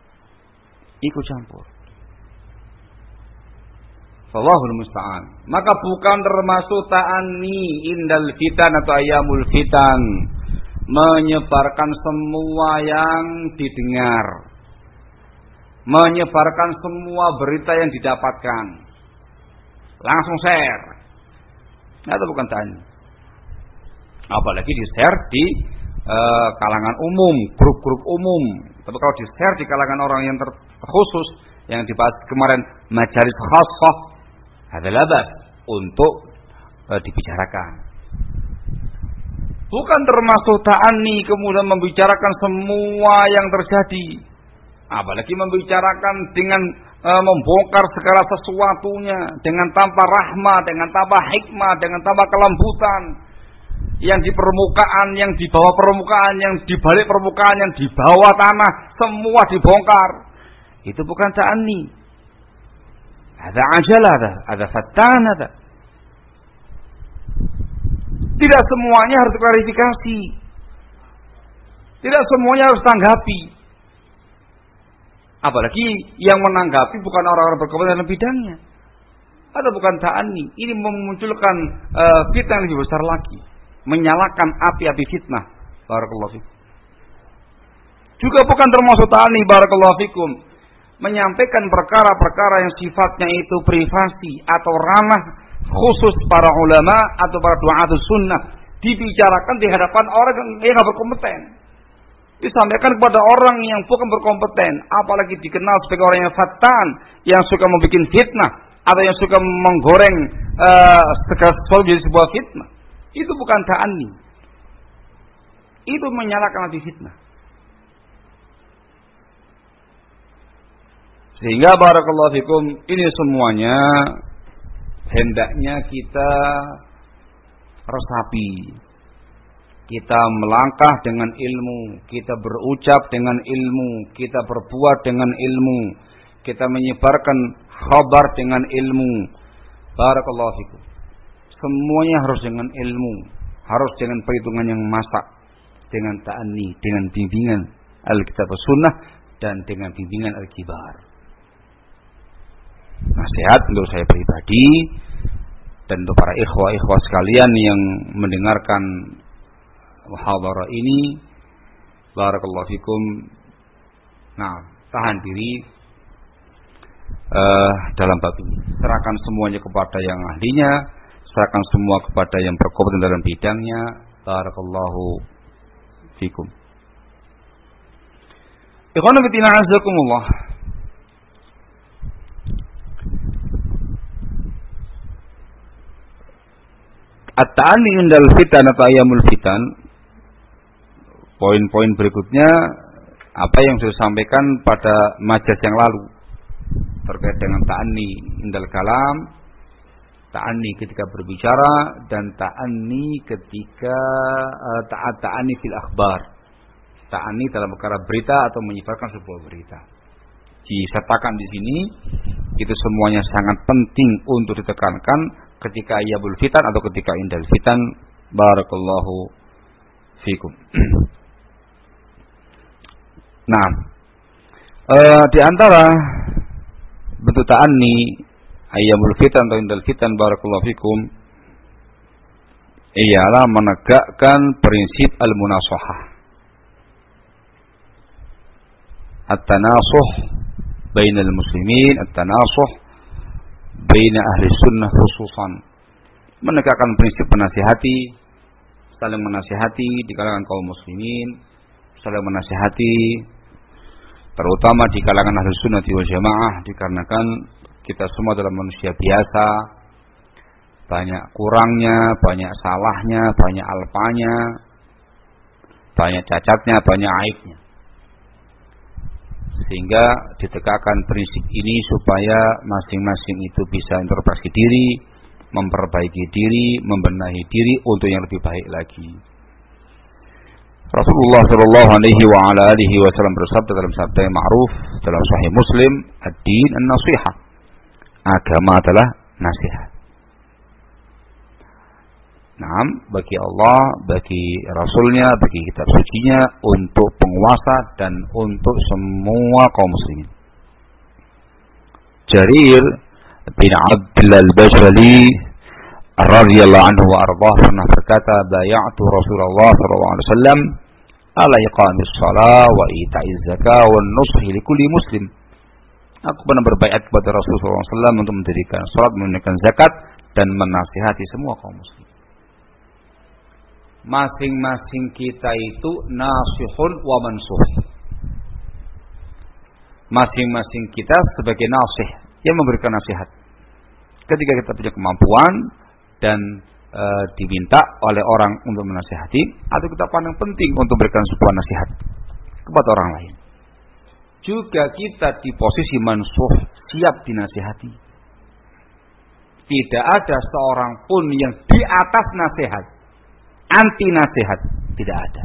Wallahul musta'an. Maka bukan termasuk ta'anni indal fitan atau ayamul fitan, menyebarkan semua yang didengar, menyebarkan semua berita yang didapatkan, langsung share. Nah, itu bukan ta'anni. Apalagi di-share di kalangan umum, grup-grup umum. Tapi kalau di-share di kalangan orang yang terkhusus, yang dibahas kemarin majalis khassah, adalah untuk dibicarakan. Bukan termasuk ta'anni kemudian membicarakan semua yang terjadi. Apalagi membicarakan dengan membongkar segala sesuatunya dengan tanpa rahmah, dengan tanpa hikmah, dengan tanpa kelembutan. Yang di permukaan, yang di bawah permukaan, yang di balik permukaan, yang di bawah tanah, semua dibongkar. Itu bukan ta'anni. Ada ajalah, ada fatan, ada. Tidak semuanya harus klarifikasi. Tidak semuanya harus tanggapi. Apalagi yang menanggapi bukan orang-orang berkompeten dalam bidangnya. Atau bukan ta'anni. Ini memunculkan fitnah yang lebih besar lagi. Menyalakan api-api fitnah. Barakallahu fikum. Juga bukan termasuk ta'anni, barakallahu fikum, menyampaikan perkara-perkara yang sifatnya itu privasi atau ranah khusus para ulama atau para du'atus sunnah, dibicarakan di hadapan orang yang tidak berkompeten. Disampaikan kepada orang yang bukan berkompeten, apalagi dikenal sebagai orang yang fatan, yang suka membuat fitnah atau yang suka menggoreng segala sesuatu jadi sebuah fitnah. Itu bukan ta'anni. Itu menyalakan api fitnah. Sehingga barakallahu fikum, ini semuanya hendaknya kita resapi. Kita melangkah dengan ilmu, kita berucap dengan ilmu, kita berbuat dengan ilmu, kita menyebarkan khabar dengan ilmu. Barakallahu fikum. Semuanya harus dengan ilmu, harus dengan perhitungan yang masak, dengan ta'anni, dengan bimbingan Alkitab Sunnah dan dengan bimbingan Al-Kibar. Nasihat untuk saya pribadi, dan untuk para ikhwah sekalian yang mendengarkan muhadharah ini, barakallahu fikum. Nah, tahan diri dalam bab ini. Serahkan semuanya kepada yang ahlinya, serahkan semua kepada yang berkompeten dalam bidangnya. Barakallahu fikum. Ikhwanu fillah azakumullah. At-ta'anni indal fitan atau ayamul fitan. Poin-poin berikutnya apa yang saya sampaikan pada majelis yang lalu terkait dengan ta'anni indal kalam, ta'anni ketika berbicara, dan ta'anni ketika ta'anni fil akhbar, ta'anni dalam perkara berita atau menyebarkan sebuah berita. Disertakan di sini itu semuanya sangat penting untuk ditekankan ketika ayabul fitan atau ketika indal fitan. Barakallahu fikum. Nah, di antara bentuk ta'anni ayyamul fitan atau indal fitan, barakallahu fikum, ialah menegakkan prinsip al-munasahah, at-tanasuh bainal muslimin, at-tanasuh baina ahli sunnah khususan, menegakkan prinsip menasihati, saling menasihati di kalangan kaum muslimin, saling menasihati terutama di kalangan ahli sunnah wal jamaah, dikarenakan kita semua adalah manusia biasa, banyak kurangnya, banyak salahnya, banyak alpanya, banyak cacatnya, banyak aibnya. Sehingga ditegakkan prinsip ini supaya masing-masing itu bisa introspeksi diri, memperbaiki diri, membenahi diri untuk yang lebih baik lagi. Rasulullah sallallahu alaihi wa ala alihi wasallam bersabda dalam sabda yang ma'ruf dalam Sahih Muslim, ad-din an-nasihah. Agama adalah nasihat. Naam, bagi Allah, bagi Rasulnya, bagi kitab sucinya, untuk penguasa dan untuk semua kaum muslimin. Jarir bin Abdullah al-Bajali radhiyallahu anhu wa ardhah pernah berkata, bay'atu Rasulullah sallallahu alaihi wasallam ala iqamis shalah wa ita'iz zakah wa nushi li kulli muslim. Aku pernah berbaiat kepada Rasulullah sallallahu alaihi wasallam untuk mendirikan salat, menunaikan zakat, dan menasihati semua kaum muslim. Masing-masing kita itu nasihun wa mansuh. Masing-masing kita sebagai nasih yang memberikan nasihat. Ketika kita punya kemampuan dan diminta oleh orang untuk menasihati, atau kita pandang penting untuk memberikan sebuah nasihat kepada orang lain. Juga kita di posisi mansuh, siap dinasihati. Tidak ada seorang pun yang di atas nasihat, anti nasihat, tidak ada.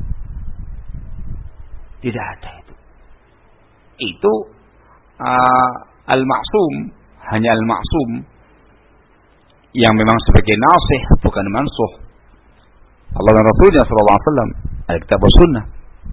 Tidak ada itu. Itu al-ma'sum, hanya al-ma'sum yang memang sebagai nasih, bukan mansuh. Allah dan Rasulnya sallallahu alaihi wasallam, al-kitab wa sunnah.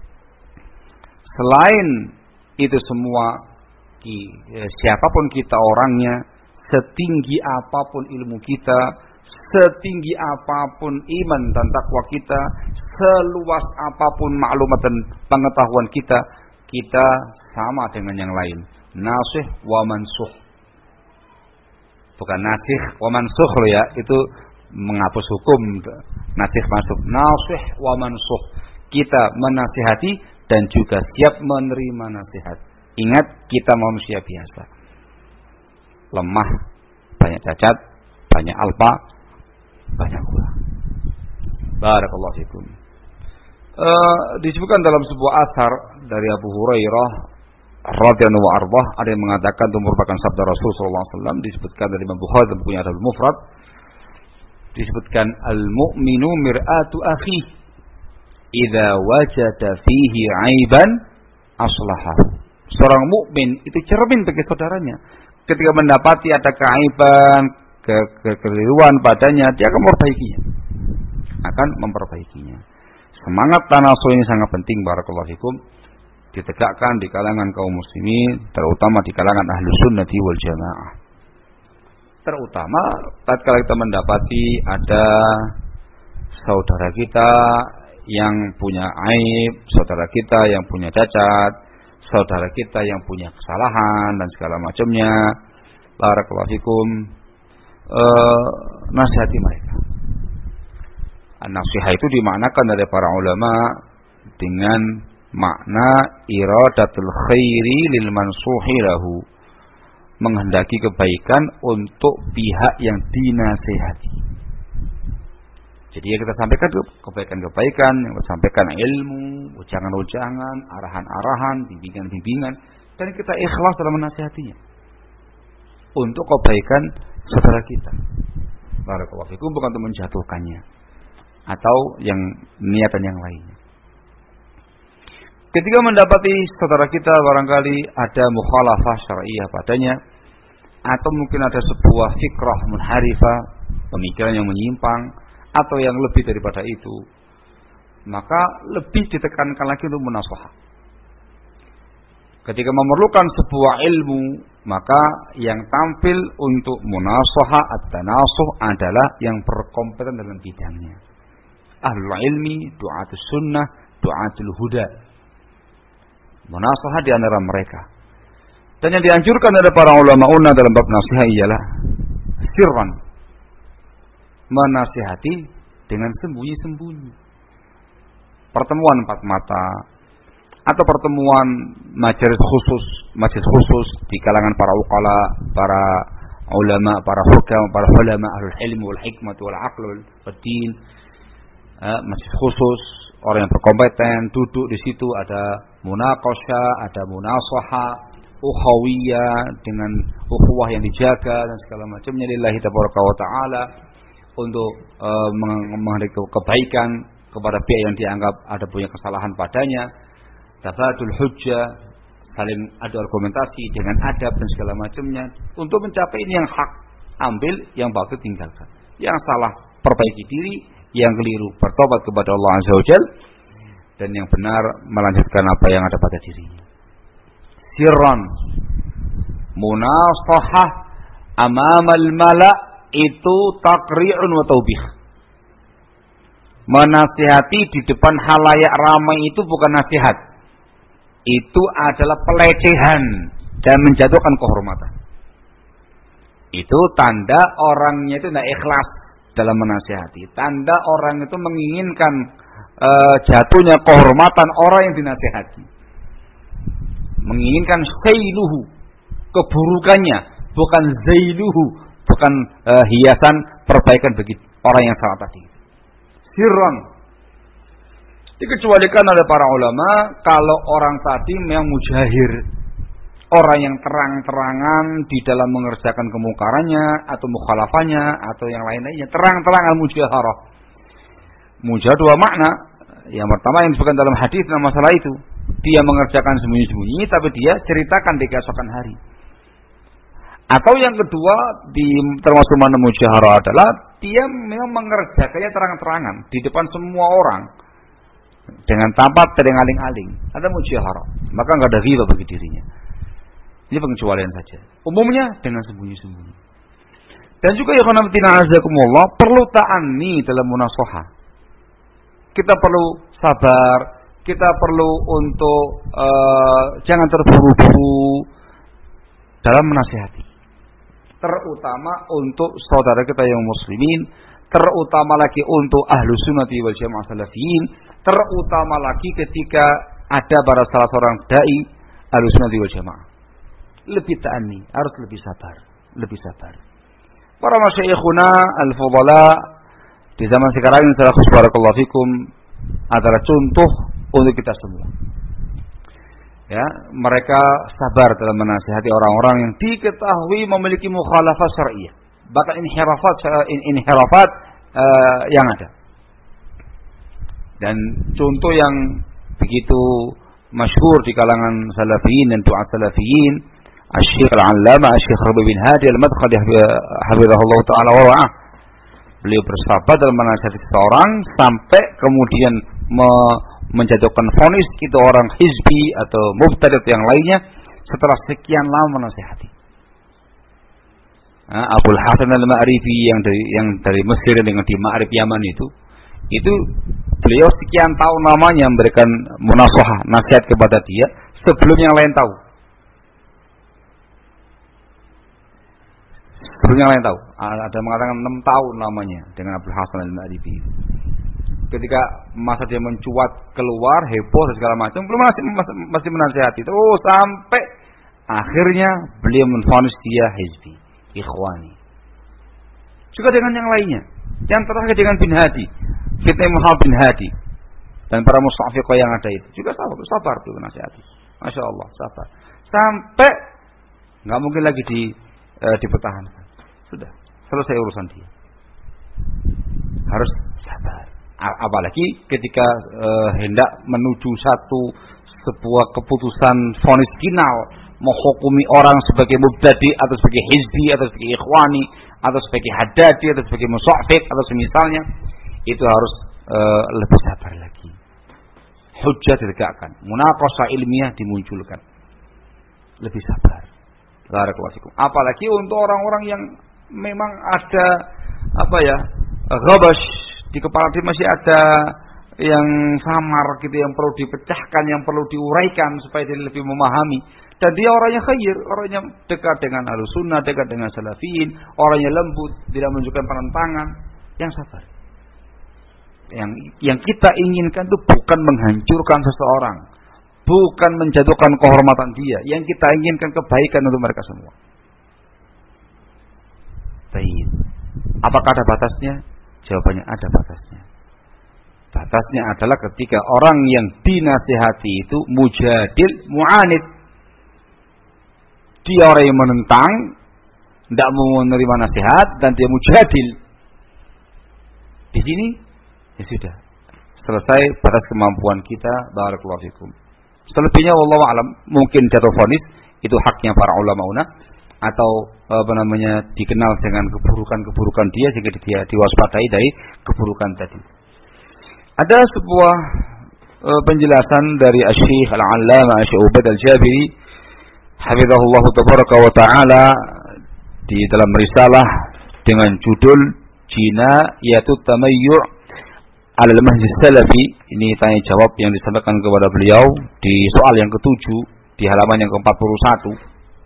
Selain itu semua, siapapun kita orangnya, setinggi apapun ilmu kita, setinggi apapun iman dan takwa kita, seluas apapun maklumat dan pengetahuan kita, kita sama dengan yang lain. Nasih wa mansuh. Bukan nasih wa mansuh loh ya, itu menghapus hukum. Nasih masuk. Nasih wa mansuh. Kita menasihati dan juga siap menerima nasihat. Ingat, kita manusia biasa. Lemah, banyak cacat, banyak alpa, banyak kurang. Barakallahu fikum. Disebutkan dalam sebuah athar dari Abu Hurairah radhiyallahu anhu, ada yang mengatakan itu merupakan sabda Rasul sallallahu alaihi wasallam, disebutkan dari Imam Bukhari dalam bukunya Adabul Mufrad, disebutkan al-mu'minu mir'atu akhihi idza wajada fihi 'aiban aslahahu. Seorang mukmin itu cermin bagi saudaranya. Ketika mendapati ada keaiban, kekeliruan padanya, dia akan memperbaikinya. Semangat tanasuh ini sangat penting, barakallahu fikum, ditegakkan di kalangan kaum muslimin, terutama di kalangan ahlu sunnati wal jamaah. Terutama tatkala kita mendapati ada saudara kita yang punya aib, saudara kita yang punya cacat, saudara kita yang punya kesalahan dan segala macamnya. Barakallahu fikum, nasihati mereka. An-nasihah itu dimaknakan oleh para ulama dengan makna iradatul khairi lil mansuhi lahu, menghendaki kebaikan untuk pihak yang dinasihati. Jadi yang kita sampaikan itu kebaikan-kebaikan, yang kita sampaikan ilmu, ujangan-ujangan, arahan-arahan, bimbingan-bimbingan, dan kita ikhlas dalam menasihatinya untuk kebaikan saudara kita. Barakallahu fikum, bukan untuk menjatuhkannya atau yang niatan yang lainnya. Ketika mendapati saudara kita barangkali ada mukhalafah syar'iyyah padanya, atau mungkin ada sebuah fikrah munharifah, pemikiran yang menyimpang, atau yang lebih daripada itu, maka lebih ditekankan lagi untuk munasahah. Ketika memerlukan sebuah ilmu, maka yang tampil untuk munasahah at-tanasuh adalah yang berkompeten dalam bidangnya. Ahlul ilmi, du'atus sunnah, du'atul huda. Munasahah di antara mereka. Dan yang dianjurkan oleh para ulama dalam bab nasihat ialah sirran, menasihati dengan sembunyi-sembunyi. Pertemuan empat mata atau pertemuan majelis khusus di kalangan para uqala, para ulama, para hukam, para ulama ahlul ilmi wal hikmah wal aql wal din. Majelis khusus, orang yang berkompeten duduk di situ, ada munaqasha, ada munasahah, ukhawiyah dengan ukhuwah yang dijaga dan segala macamnya lillahi tabaraka wa taala untuk menghendaki kebaikan kepada pihak yang dianggap ada punya kesalahan padanya, tabadul hujjah, saling adu argumentasi dengan adab dan segala macamnya untuk mencapai ini yang hak ambil, yang batil tinggalkan, yang salah perbaiki diri, yang keliru bertobat kepada Allah Azza wa Jalla, dan yang benar melanjutkan apa yang ada pada dirinya. Sirran, munasahah amamal mala' itu taqri'un wa taubih. Menasihati di depan halayak ramai itu bukan nasihat, itu adalah pelecehan dan menjatuhkan kehormatan. Itu tanda orangnya itu tidak ikhlas dalam menasihati. Tanda orang itu menginginkan jatuhnya kehormatan orang yang dinasihati, menginginkan khailuhu, keburukannya, bukan zailuhu, bukan hiasan perbaikan bagi orang yang salah tadi. Sirran, dikecualikan oleh para ulama kalau orang tadi memang mujahir, orang yang terang-terangan di dalam mengerjakan kemungkarannya atau mukhalafahnya atau yang lain-lainnya, terang-terangan mujaharah. Mujahar dua makna. Yang pertama yang disebutkan dalam hadis dalam masalah itu, dia mengerjakan sembunyi-sembunyi tapi dia ceritakan di keesokan hari. Atau yang kedua termasuk makna mujaharah adalah dia memang mengerjakannya terang-terangan di depan semua orang dengan tanpa teringaling-aling. Ada mujaharah, maka enggak ada riba bagi dirinya. Ini pengecualian saja. Umumnya dengan sembunyi-sembunyi. Dan juga ya khonamtina azakumullah, perlu ta'anni dalam munasahah. Kita perlu sabar, kita perlu untuk jangan terburu-buru dalam menasihati. Terutama untuk saudara kita yang muslimin, terutama lagi untuk ahlu sunnati wal jamaah salafiyin, terutama lagi ketika ada pada salah seorang dai ahlu sunnati wal jamaah. Lebih ta'anni, harus lebih sabar, lebih sabar. Para masyayikhuna al-fudhala di zaman sekarang ini salah barakallahu fikum adalah contoh untuk kita semua. Ya, mereka sabar dalam menasihati orang-orang yang diketahui memiliki mukhalafah syar'iyyah, bahkan inhirafat yang ada. Dan contoh yang begitu masyhur di kalangan salafiyin dan du'at salafiyin, Asy-Syaikh Al-'Allamah Asy-Syaikh Rabi' bin Hadi Al-Madkhali hafizahullah taala wa ra'ah. Beliau bersabar dalam menasihati seseorang sampai kemudian menjatuhkan vonis itu orang hizbi atau mubtadi' yang lainnya setelah sekian lama menasihati. Abul Hasan al-Ma'rifi yang dari Mesir dengan di Ma'rib Yaman itu beliau sekian tahun lamanya memberikan munasahah, nasihat kepada dia sebelum yang lain tahu. Sebelum yang lain tahu. Ada mengatakan 6 tahun lamanya dengan Abul Hasan al-Ma'rifi. Ketika masa dia mencuat keluar, heboh dan segala macam, belum masih menasihati. Terus sampai akhirnya beliau menvonis dia hizbi, ikhwani. Juga dengan yang lainnya. Yang terakhir dengan bin Hadi, Fitnah Muhammad bin Hadi dan para mustafiqah yang ada itu juga sabar tuh nasihati. Masya Allah, sabar. Sampai nggak mungkin lagi dipertahankan. Sudah selesai urusan dia. Harus sabar. Apalagi ketika hendak menuju sebuah keputusan vonis final, menghukumi orang sebagai mubtadi atau sebagai hizbi atau sebagai ikhwani atau sebagai haddadi atau sebagai musaffid atau semisalnya, itu harus lebih sabar lagi. Hujjah ditegakkan, munaqashah ilmiah dimunculkan. Lebih sabar. Barakallahu fikum. Apalagi untuk orang-orang yang memang ada ghabash di kepala dia, masih ada yang samar gitu, yang perlu dipecahkan, yang perlu diuraikan supaya dia lebih memahami. Dan dia orangnya khair, orangnya dekat dengan Ahlussunnah, dekat dengan Salafiyin, orangnya lembut, tidak menunjukkan penentangan, yang sabar. Yang kita inginkan itu bukan menghancurkan seseorang, bukan menjatuhkan kehormatan dia. Yang kita inginkan kebaikan untuk mereka semua. Baik. Apakah ada batasnya? Jawabannya ada batasnya. Batasnya adalah ketika orang yang dinasihati itu mujadil, mu'anid. Dia orang yang menentang, tidak mau menerima nasihat, dan dia mujadil. Di sini, ya sudah. Selesai batas kemampuan kita. Barakallahu fikum. Selebihnya, wallahu a'lam, mungkin jatuh vonis, itu haknya para ulama atau dikenal dengan keburukan-keburukan dia sehingga dia diwaspadai dari keburukan tadi. Ada sebuah penjelasan dari Asy-Syaikh Al-'Allamah Syu'bad Al-Jabiri hafizahullah tabaraka wa ta'ala di dalam risalah dengan judul Jinayatut Tamayyu' 'ala al-Manhaj Salafi. Ini tanya jawab yang disampaikan kepada beliau di soal yang ke-7 di halaman yang ke-41.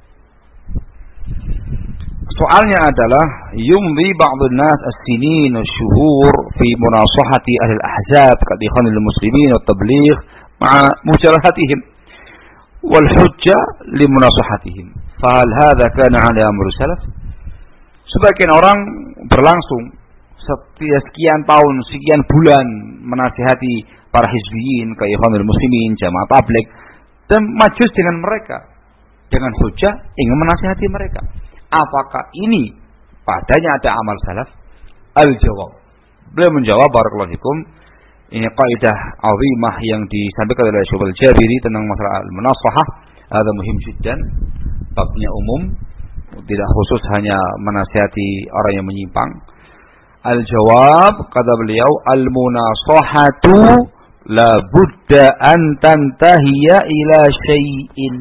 Soalnya adalah yumdi ba'dun nas as-sinin asy-syuhur fi munasahati ahli al-ahzab ka ikhwanil muslimin wa tabligh ma'a mujalahatihim wal hujjah li munasahatihim. Fa hal hadha kana 'ala amr salaf? Sebagian orang berlangsung sekian tahun, sekian bulan menasihati para hizbiyin ka ikhwanil muslimin, jamaah tabligh, dan majus dengan mereka dengan hujjah ingin menasihati mereka. Apakah ini padanya ada amal salaf? Al-jawab. Beliau menjawab, barakallahu fikum, ini kaidah azimah yang disampaikan oleh Syu'bad Al-Jabiri tentang masalah al-munasahah. Ada muhim jiddan, babnya umum, tidak khusus hanya menasihati orang yang menyimpang. Al-jawab, kata beliau, al-munasahatu la budda an tantahiya ila syai'in.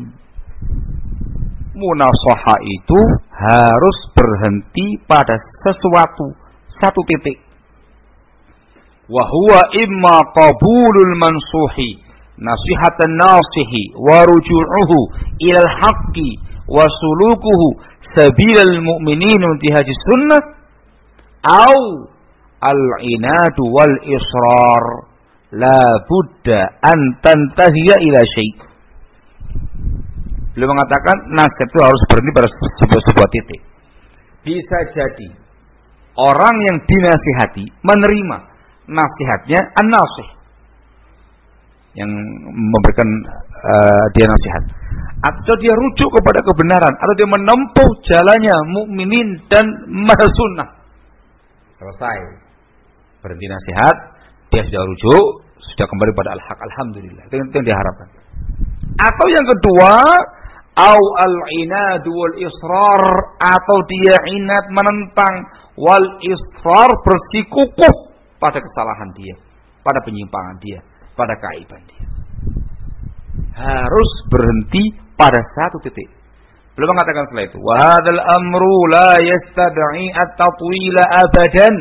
Munasahah itu harus berhenti pada sesuatu, satu titik. Wa huwa imma qabulul mansuhi nasihatan nasihi wa ruju'uhu ila al-haqqi wa sulukuhu sabilal mu'minin intihaji sunnah au al-inadu wal israr la budda an tantahiya ila syai'. Beliau mengatakan nasihat itu harus berhenti pada sebuah titik. Bisa jadi orang yang dinasihati menerima nasihatnya an-nasih yang memberikan dia nasihat, atau dia rujuk kepada kebenaran, atau dia menempuh jalannya mukminin dan mahsunnah. Selesai berhenti nasihat, dia sudah rujuk, sudah kembali pada al-haq, alhamdulillah. Itu yang diharapkan. Atau yang kedua, au al-inad wal israr, atau dia inat menentang, wal israr bersikukuh pada kesalahan dia, pada penyimpangan dia, pada keaiban dia. Harus berhenti pada satu titik. Beliau mengatakan setelah itu, wa hadzal amru la yastad'i at-tatwila abadan.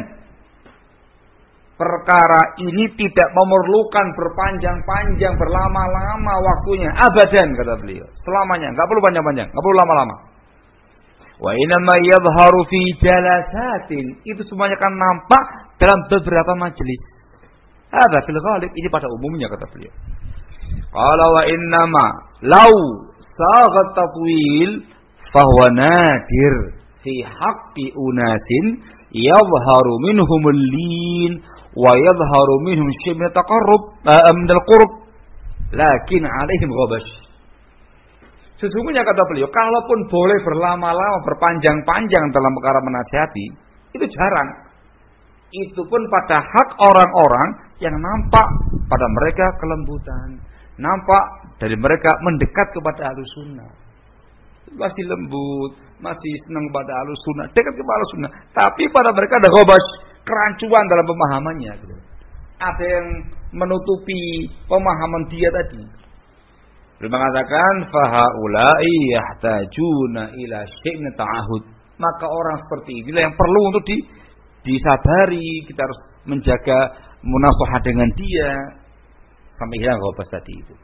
Perkara ini tidak memerlukan berpanjang-panjang, berlama-lama waktunya, abadan kata beliau. Selamanya, enggak perlu panjang-panjang, enggak perlu lama-lama. Wa inma yadhharu fi jalasatin. Itu semuanya kan nampak dalam beberapa majelis. Hadza fil ghalib, ini pada umumnya kata beliau. Qala wa innama law saghat tatwil fahuwa nadir fi haqqi unasin yadhharu minhumul lin wa yadhharu minhum syai' min taqarrub min al-qurb lakin alaihim ghabash. Sesungguhnya kata beliau, kalaupun boleh berlama-lama, berpanjang-panjang dalam perkara menasihati, itu jarang. Itu pun pada hak orang-orang yang nampak pada mereka kelembutan, nampak dari mereka mendekat kepada Ahlus Sunnah. Masih lembut, masih senang pada Ahlus Sunnah, dekat kepada Ahlus Sunnah. Tapi pada mereka ada ghabash, kerancuan dalam pemahamannya. Gitu. Ada yang menutupi pemahaman dia tadi. Beliau mengatakan fahaulai yahtajuna ila syai'in ta'ahud. Maka orang seperti inilah yang perlu untuk disabari, kita harus menjaga munasahah dengan dia sampai hilang ghabas tadi itu.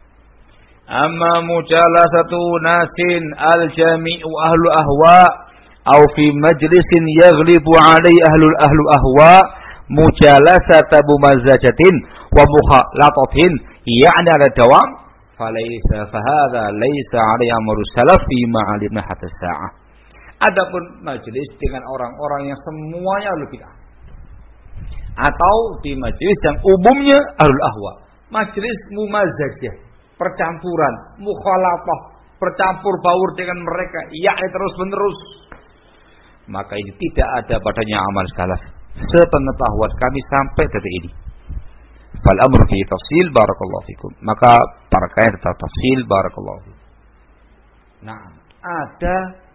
Amma mujalasatu nasin al-jami'u ahlu ahwa au fi majlisin yaghlibu alai ahlu ahwa mujalasata bumazzajatin wa mukhalatatin ya'ni ala dawam falaysa fahadha laysa alaihi amru salaf fi ma'alimna hatta sa'ah. Adapun majelis dengan orang-orang yang semuanya ahlu bid'ah atau di majelis yang umumnya ahlul ahwa, majelis mumazzajah, percampuran, mukhalafah, bercampur baur dengan mereka, yakni terus-menerus, maka ini tidak ada padanya amal salaf. Sepengetahuan kami sampai detik ini. Fal amru fi tafsil barakallahu fikum. Maka perkara tentang tafsil barakallahu fikum. Nah, ada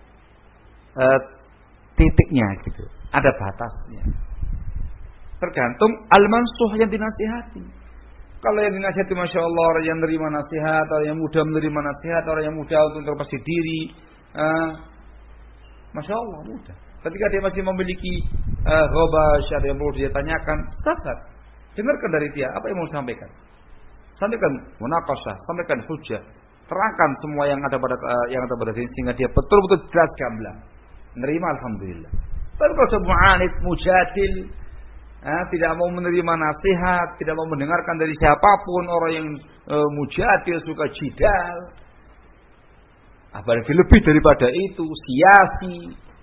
titiknya gitu. Ada batasnya. Tergantung al-mansuh yang dinasihati. Kalau yang dinasihati Masya Allah, orang yang menerima nasihat, orang yang mudah menerima nasihat, orang yang mudah untuk introspeksi diri, Masya Allah mudah. Ketika dia masih memiliki ghabash, ada yang perlu dia tanyakan, sabar. Dengarkan dari dia apa yang mau sampaikan. Sampaikan munaqashah, sampaikan hujjah, terangkan semua yang ada pada diri sehingga dia betul-betul jelas gamblang. Menerima alhamdulillah. Tapi kalau mu'anid, mujadil, tidak mau menerima nasihat, tidak mau mendengarkan dari siapapun, orang yang mujadil, suka jidal, apalagi lebih daripada itu, siasi.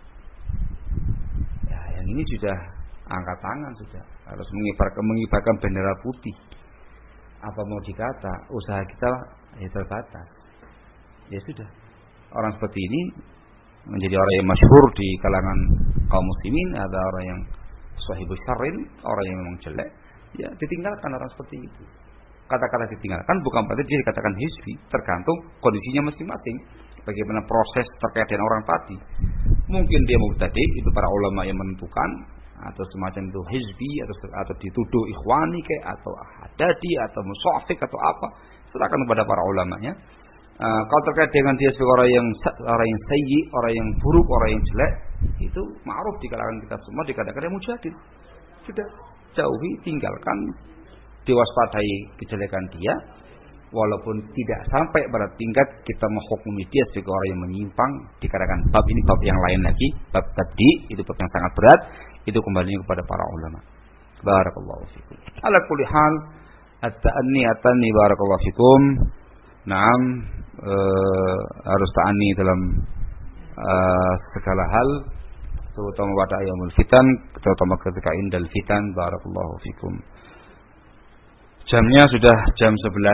Ya, yang ini sudah angkat tangan sudah. Harus mengibarkan bendera putih. Apa mau dikata, usaha kita ya terbatas. Ya sudah. Orang seperti ini menjadi orang yang masyhur di kalangan kaum muslimin, ada orang yang sahibus syarrin, orang yang memang jelek, ya ditinggalkan orang seperti itu. Kata-kata ditinggalkan bukan berarti dia dikatakan hizbi, tergantung kondisinya masing-masing. Bagaimana proses terkait dengan orang tadi. Mungkin dia mubtadi, itu para ulama yang menentukan, atau semacam itu hizbi, atau dituduh ikhwani kayak, atau hadadi, atau musafik, atau apa, serahkan kepada para ulamanya. Kalau terkait dengan dia sebagai orang yang sayyi, orang yang buruk, orang yang jelek, itu ma'ruf di kalangan kita semua dikatakan yang mujadil. Sudah jauhi, tinggalkan, diwaspadai kejelekan dia, walaupun tidak sampai pada tingkat kita menghukumi dia sebagai orang yang menyimpang. Dikatakan bab ini bab yang lain lagi, bab tadi itu bab yang sangat berat, itu kembali kepada para ulama. Barakallahu fikum. Ala kulli hal, at-ta'anni barakallahu fikum. Naam, harus ta'anni dalam segala hal, terutama pada ayamul fitan, terutama ketika indal fitan. Barakallahu fikum. Jamnya sudah jam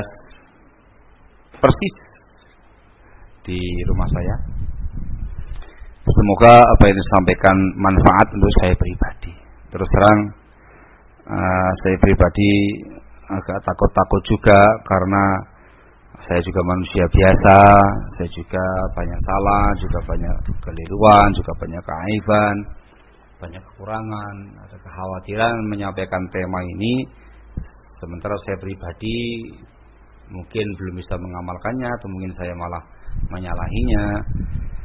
11 persis di rumah saya. Semoga apa yang disampaikan manfaat untuk saya pribadi. Terus terang, saya pribadi agak takut-takut juga karena saya juga manusia biasa, saya juga banyak salah, juga banyak keliruan, juga banyak keaiban, banyak kekurangan, ada kekhawatiran menyampaikan tema ini. Sementara saya pribadi mungkin belum bisa mengamalkannya, atau mungkin saya malah menyalahinya.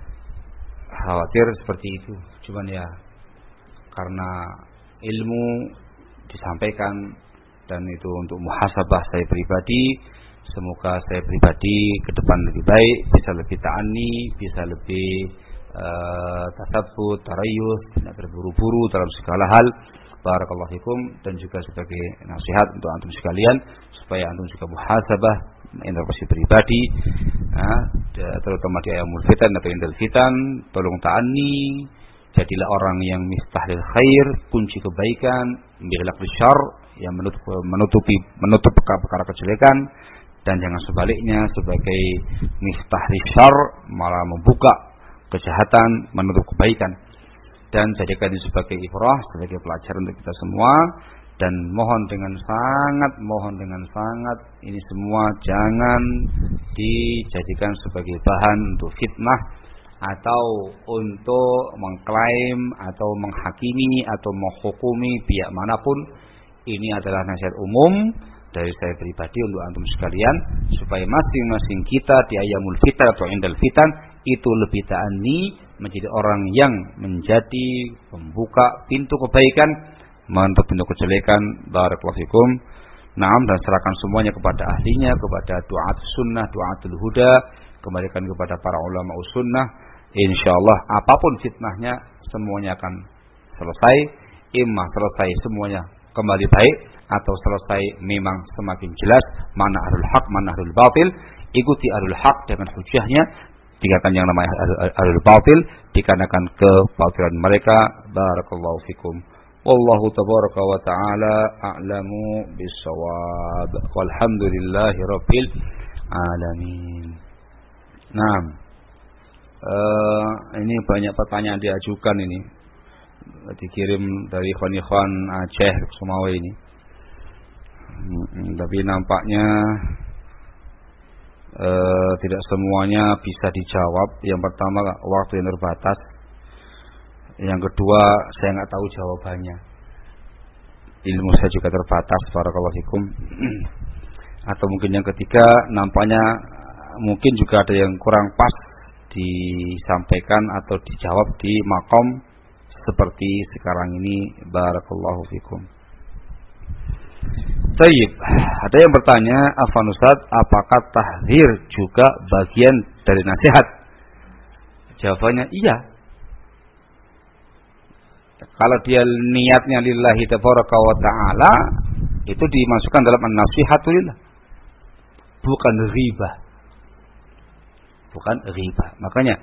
khawatir seperti itu. Cuman ya karena ilmu disampaikan dan itu untuk muhasabah saya pribadi, semoga saya pribadi ke depan lebih baik, bisa lebih ta'ani, bisa lebih tasabbut, tarayus, tidak terburu-buru dalam segala hal. Barakallahu fikum. Dan juga sebagai nasihat untuk antum sekalian supaya antum juga muhasabah introspeksi pribadi, terutama di ayamul fitan atau indal fitan, tolong ta'ani, jadilah orang yang miftahil khair, kunci kebaikan, mighlaqul syarr, yang menutup perkara kejelekan, dan jangan sebaliknya sebagai miftahil syarr malah membuka kejahatan, menutup kebaikan. Dan jadikan ini sebagai ibrah, sebagai pelajaran untuk kita semua. Dan mohon dengan sangat ini semua jangan dijadikan sebagai bahan untuk fitnah atau untuk mengklaim atau menghakimi atau menghukumi pihak manapun. Ini adalah nasihat umum dari saya pribadi untuk antum sekalian, supaya masing-masing kita di ayamul fitan atau indal fitan itu lebih ta'ani, menjadi orang yang menjadi pembuka pintu kebaikan, menutup pintu kejelekan. Barakallahu fikum. Naam, dan serahkan semuanya kepada ahlinya, kepada duat sunnah, duatul huda, kembalikan kepada para ulama sunnah. Insyaallah apapun fitnahnya semuanya akan selesai, imma selesai semuanya kembali baik, atau selesai memang semakin jelas mana ahlul haq, mana ahlul batil. Ikuti ahlul haq dengan hujahnya, tinggalkan yang namanya ahlul batil dikarenakan kebatilan mereka. Barakallahu fikum. Wallahu tabaraka wa ta'ala a'lamu bis-shawab. Walhamdulillahi rabbil alamin. Nah, ini banyak pertanyaan diajukan ini, dikirim dari ikhwan-ikhwan Aceh Sumawe ini. Tapi nampaknya tidak semuanya bisa dijawab. Yang pertama, waktu yang terbatas. Yang kedua, saya nggak tahu jawabannya. Ilmu saya juga terbatas. Barakallahu fikum. Atau mungkin yang ketiga, nampaknya mungkin juga ada yang kurang pas disampaikan atau dijawab di makom seperti sekarang ini. Barakallahu fikum. Tayyib, ada yang bertanya, Afwan Ustaz, apakah tahdzir juga bagian dari nasihat? Jawabannya iya. Kalau dia niatnya lillahi tabaraka wa ta'ala, itu dimasukkan dalam an-nasihatulillah, bukan ghibah. Bukan ghibah. Makanya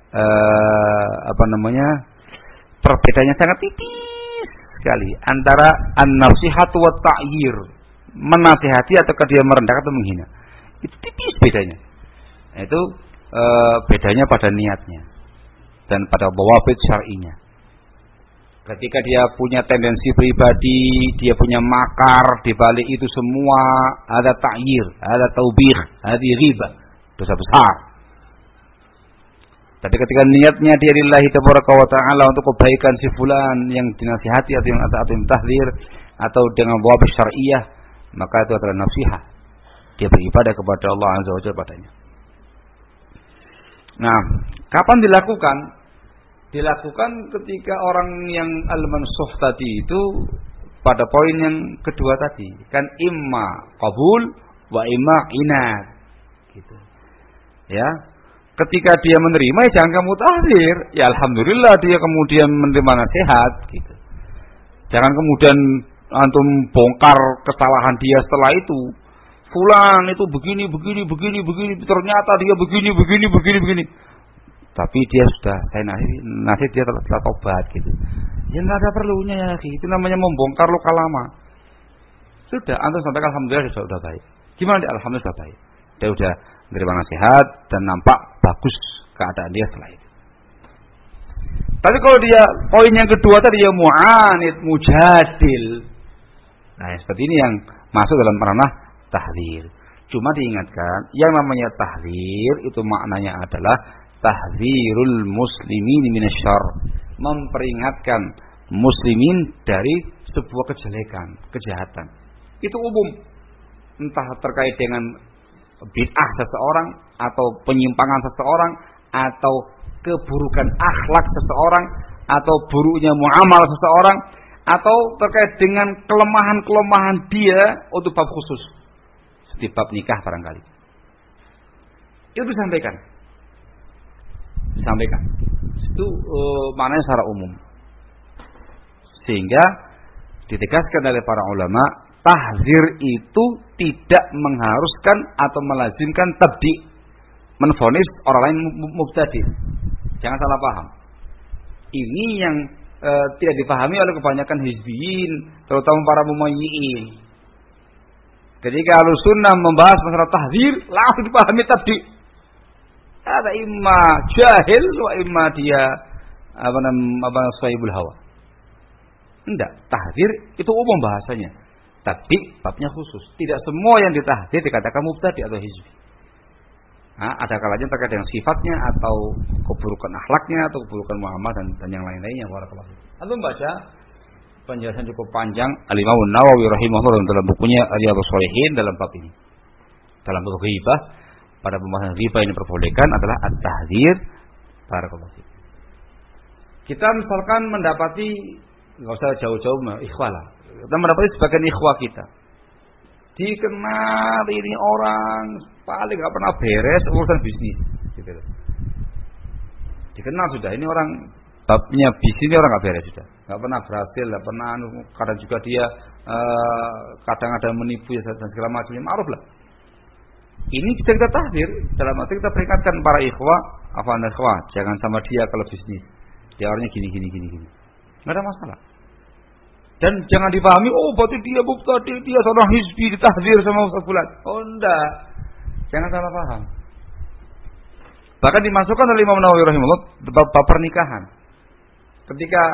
perbedaannya sangat tipis sekali antara an-nasihatu wa ta'yir, menasihati atau dia merendahkan atau menghina. Itu tipis bedanya. Itu bedanya pada niatnya dan pada dhawabit syar'inya. Ketika dia punya tendensi pribadi, dia punya makar di balik itu semua, ada ta'yir, ada taubih, ada ghibah, dosa besar. Tapi ketika niatnya dia lillahi tabaraka wa ta'ala untuk kebaikan si fulan yang dinasihati atau yang tahdzir atau dengan dhawabit syar'iyah, maka itu adalah nasihat. Dia beribadah kepada Allah Azza wa Jalla padanya. Nah, kapan dilakukan? Dilakukan ketika orang yang al-mansuh tadi itu pada poin yang kedua tadi, kan imma qabul wa imma inad, gitu. Ya, ketika dia menerima, ya jangan kamu tahdzir, ya alhamdulillah dia kemudian menerima nasihat, gitu. Jangan kemudian antum bongkar kesalahan dia setelah itu. Fulan itu begini, ternyata dia begini. Tapi dia sudah, saya nasihat dia telah tobat, gitu. Ya nggak ada perlunya ya, itu namanya membongkar luka lama. Sudah, antum sampaikan alhamdulillah sudah baik. Gimana dia? Alhamdulillah sudah baik. Dia sudah menerima nasihat dan nampak bagus keadaan dia setelah itu. Tapi kalau dia poin yang kedua tadi, dia mu'anid, mujadil. Nah, seperti ini yang masuk dalam ranah tahdzir. Cuma diingatkan, yang namanya tahdzir itu maknanya adalah tahdzirul muslimin minasyarr, memperingatkan muslimin dari sebuah kejahatan. Itu umum, entah terkait dengan bid'ah seseorang atau penyimpangan seseorang atau keburukan akhlak seseorang atau buruknya muamalah seseorang atau terkait dengan kelemahan-kelemahan dia untuk bab khusus seperti bab nikah barangkali. Itu disampaikan. Itu maknanya secara umum. Sehingga ditegaskan oleh para ulama, tahzir itu tidak mengharuskan atau melazimkan tabdi, menvonis orang lain mubtadi. Jangan salah paham. Ini yang tidak dipahami oleh kebanyakan hizbiyin, terutama para mumayyi'in. Ketika Ahlussunnah membahas masalah tahzir, langsung dipahami tabdi. Ada imma jahil, wa imma dia sahibul hawa. Tidak, tahzir itu umum bahasanya. Tapi babnya khusus. Tidak semua yang ditahzir dikatakan mubtadi atau hizbi. Ada kalanya terkait dengan sifatnya atau keburukan akhlaknya atau keburukan muamalah dan yang lain-lainnya. Antum baca penjelasan cukup panjang Al-Imam Nawawi rahimahullah dalam bukunya Riyadhus Shalihin dalam bab ini. Dalam bab ghibah, pada pembahasan ghibah ini diperbolehkan adalah at-tahzir. Barakallahu fiik. Kita misalkan mendapati, enggak usah jauh-jauh ikhwah lah. Kita mendapati sebagian ikhwah kita dikenal ini orang paling enggak pernah beres urusan bisnis gitu loh. Dikenal sudah ini orang babnya bisnis orang enggak beres sudah. Enggak pernah berhasil, enggak pernah kadang juga dia kadang ada menipu dan segala macamnya, ma'ruf lah. Ini kita tahzir, dalam arti kita peringatkan para ikhwah, jangan sama dia kalau bisnis. Dia orangnya gini. Enggak ada masalah. Dan jangan dipahami, berarti dia mubtadi, dia seorang hizbi, ditahzir sama Ustaz Fulan. Oh enggak. Jangan salah paham. Bahkan dimasukkan oleh Imam Nawawi rahimahullah bab pernikahan. Ketika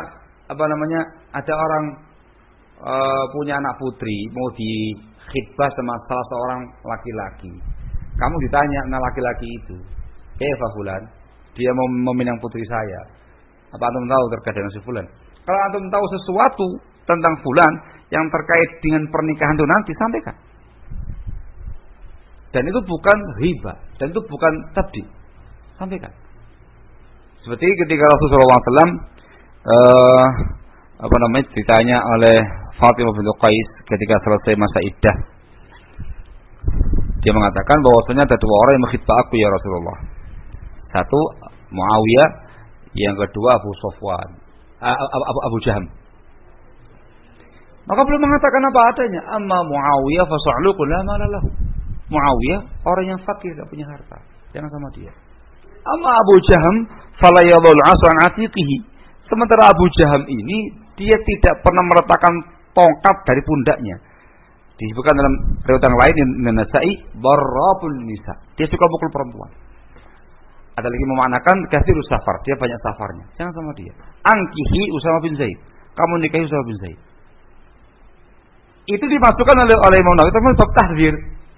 ada orang punya anak putri mau dikhitbah sama salah seorang laki-laki. Kamu ditanya anak laki-laki itu, Fulan, dia mau meminang putri saya. Apa antum tahu terkait dengan si Fulan? Kalau antum tahu sesuatu tentang Fulan yang terkait dengan pernikahan itu nanti sampaikan. Dan itu bukan riba, dan itu bukan tabdi. Sampaikan. Seperti ketika Rasulullah SAW ditanya oleh Fatimah bintu Qais ketika selesai masa iddah. Dia mengatakan bahwasanya ada dua orang yang mengkhitbah aku ya Rasulullah. Satu Muawiyah, yang kedua Abu Jaham. Maka beliau mengatakan apa adanya. Amma Muawiyah fasa'luqu la mala lahu. Muawiyah orang yang fakir, tidak punya harta. Jangan sama dia. Amma Abu Jaham fala yadhul 'asan 'atiqihi. Sementara Abu Jaham ini dia tidak pernah meletakkan tongkat dari pundaknya. Disebutkan dalam riwayat yang lain Imam Nasa'i barrabul nisa. Dia suka pukul perempuan. Ada lagi memaknakan katsirus safar, dia banyak safarnya. Jangan sama dia. Angkihi Usama bin Zaid. Kamu nikahi Usama bin Zaid. Itu dimasukkan oleh Imam Nawawi tentang bab tahzir.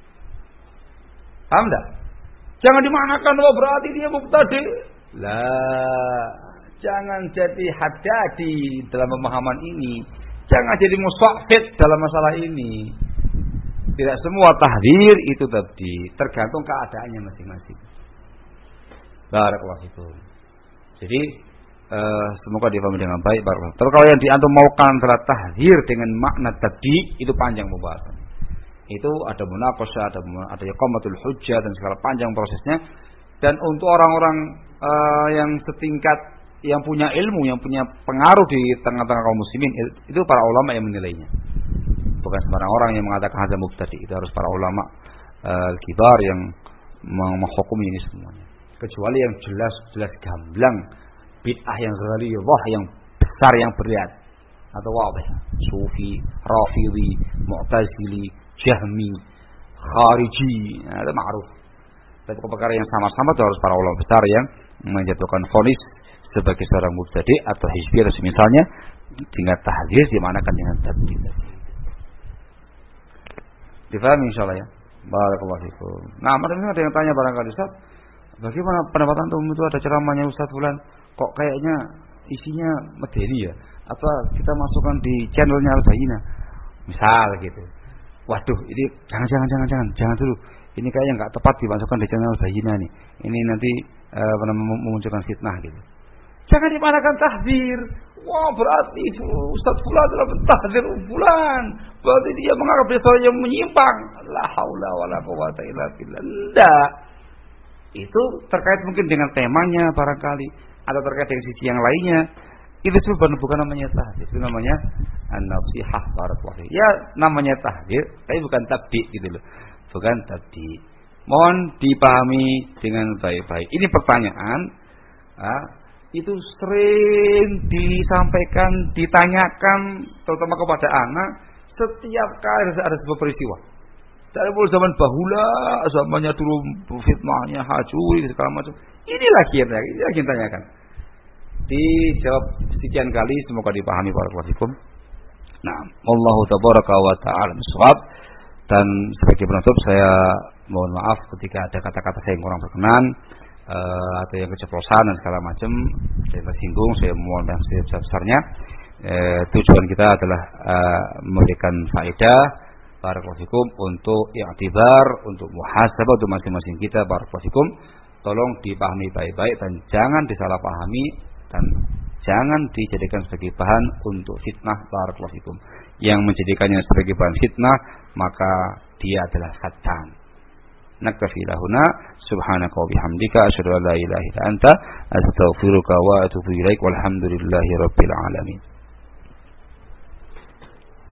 Paham enggak? Jangan dimaknakan berarti dia mubtadi. Lah, jangan jadi haddadi dalam pemahaman ini. Jangan jadi musafid dalam masalah ini. Tidak semua tahzir itu tadi, tergantung keadaannya masing-masing. Barakallahu fikum. Jadi semoga dipahami dengan baik. Barakallahu. Tapi kalau yang diantum maukan adalah tahzir dengan makna tadi, itu panjang pembahasan. Itu ada munaqasyah, ada iqamatul hujjah dan segala panjang prosesnya. Dan untuk orang-orang yang setingkat, yang punya ilmu, yang punya pengaruh di tengah-tengah kaum muslimin, itu para ulama yang menilainya. Bukan sembarang orang yang mengatakan hadza mubtadi. Itu harus para ulama kibar yang menghukumi ini semuanya. Kecuali yang jelas-jelas gamblang bid'ah yang ghalidhah, yang besar, yang berat, atau wadih, sufi, rafidhi, mu'tazili, jahmi, khariji, itu ma'ruf. Tapi perkara yang sama-sama itu harus para ulama besar yang menjatuhkan vonis sebagai seorang mubtadi atau hizbi atau semisalnya, sehingga tahzir dimanakan dengan tadbir. Difahami insyaallah ya. Barakallahu fikum. Nah, ada yang tanya barangkali Ustaz, bagaimana pendapat antum itu ada ceramahnya Ustaz Fulan kok kayaknya isinya medeni ya? Apa kita masukkan di channelnya Al-Bayyinah? Misal gitu. Waduh, ini jangan dulu. ini kayaknya nggak tepat dimasukkan di channel Bayyinah nih. Ini nanti memunculkan fitnah gitu. Jangan dimanakan tahdzir. Wah, berarti Ustaz Fulan telah mentahdzir Fulan. Berarti dia menganggap dia seorang yang menyimpang. La haula wala quwata illa billah. Enggak. Itu terkait mungkin dengan temanya barangkali atau terkait dengan sisi yang lainnya. Itu bukan namanya tahdzir, itu namanya an-nasihah barakallahu. Ya, namanya tahdzir, tapi bukan tabdi gitu loh. Bukan tabdi. Mohon dipahami dengan baik-baik. Ini pertanyaan itu sering disampaikan, ditanyakan terutama kepada anak setiap kali ada sebuah peristiwa. Dari mulai zaman bahula, zamannya dulu fitnahnya hajuri segala macam. Ini lagi yang ditanyakan. Dijawab sekian kali, semoga dipahami barakallahu fikum. Nah, wallahu tabaraka wa ta'ala bissawab. Dan sebagai penutup saya mohon maaf ketika ada kata-kata saya yang kurang berkenan atau yang keceplosan dan segala macam, saya tersinggung, saya mohon maaf sebesar-besarnya. Tujuan kita adalah memberikan faedah barakallahu fikum untuk i'tibar, untuk muhasabah untuk masing-masing kita barakallahu fikum. Tolong dipahami baik-baik dan jangan disalahpahami dan jangan dijadikan sebagai bahan untuk fitnah barakallahu fikum. Yang menjadikannya sebagai bahan fitnah maka dia adalah syaitan. Naktafi lahuna subhanaka wa bihamdika asyhadu an la ilaha illa anta astaghfiruka wa atubu ilaik walhamdulillahi rabbil alamin.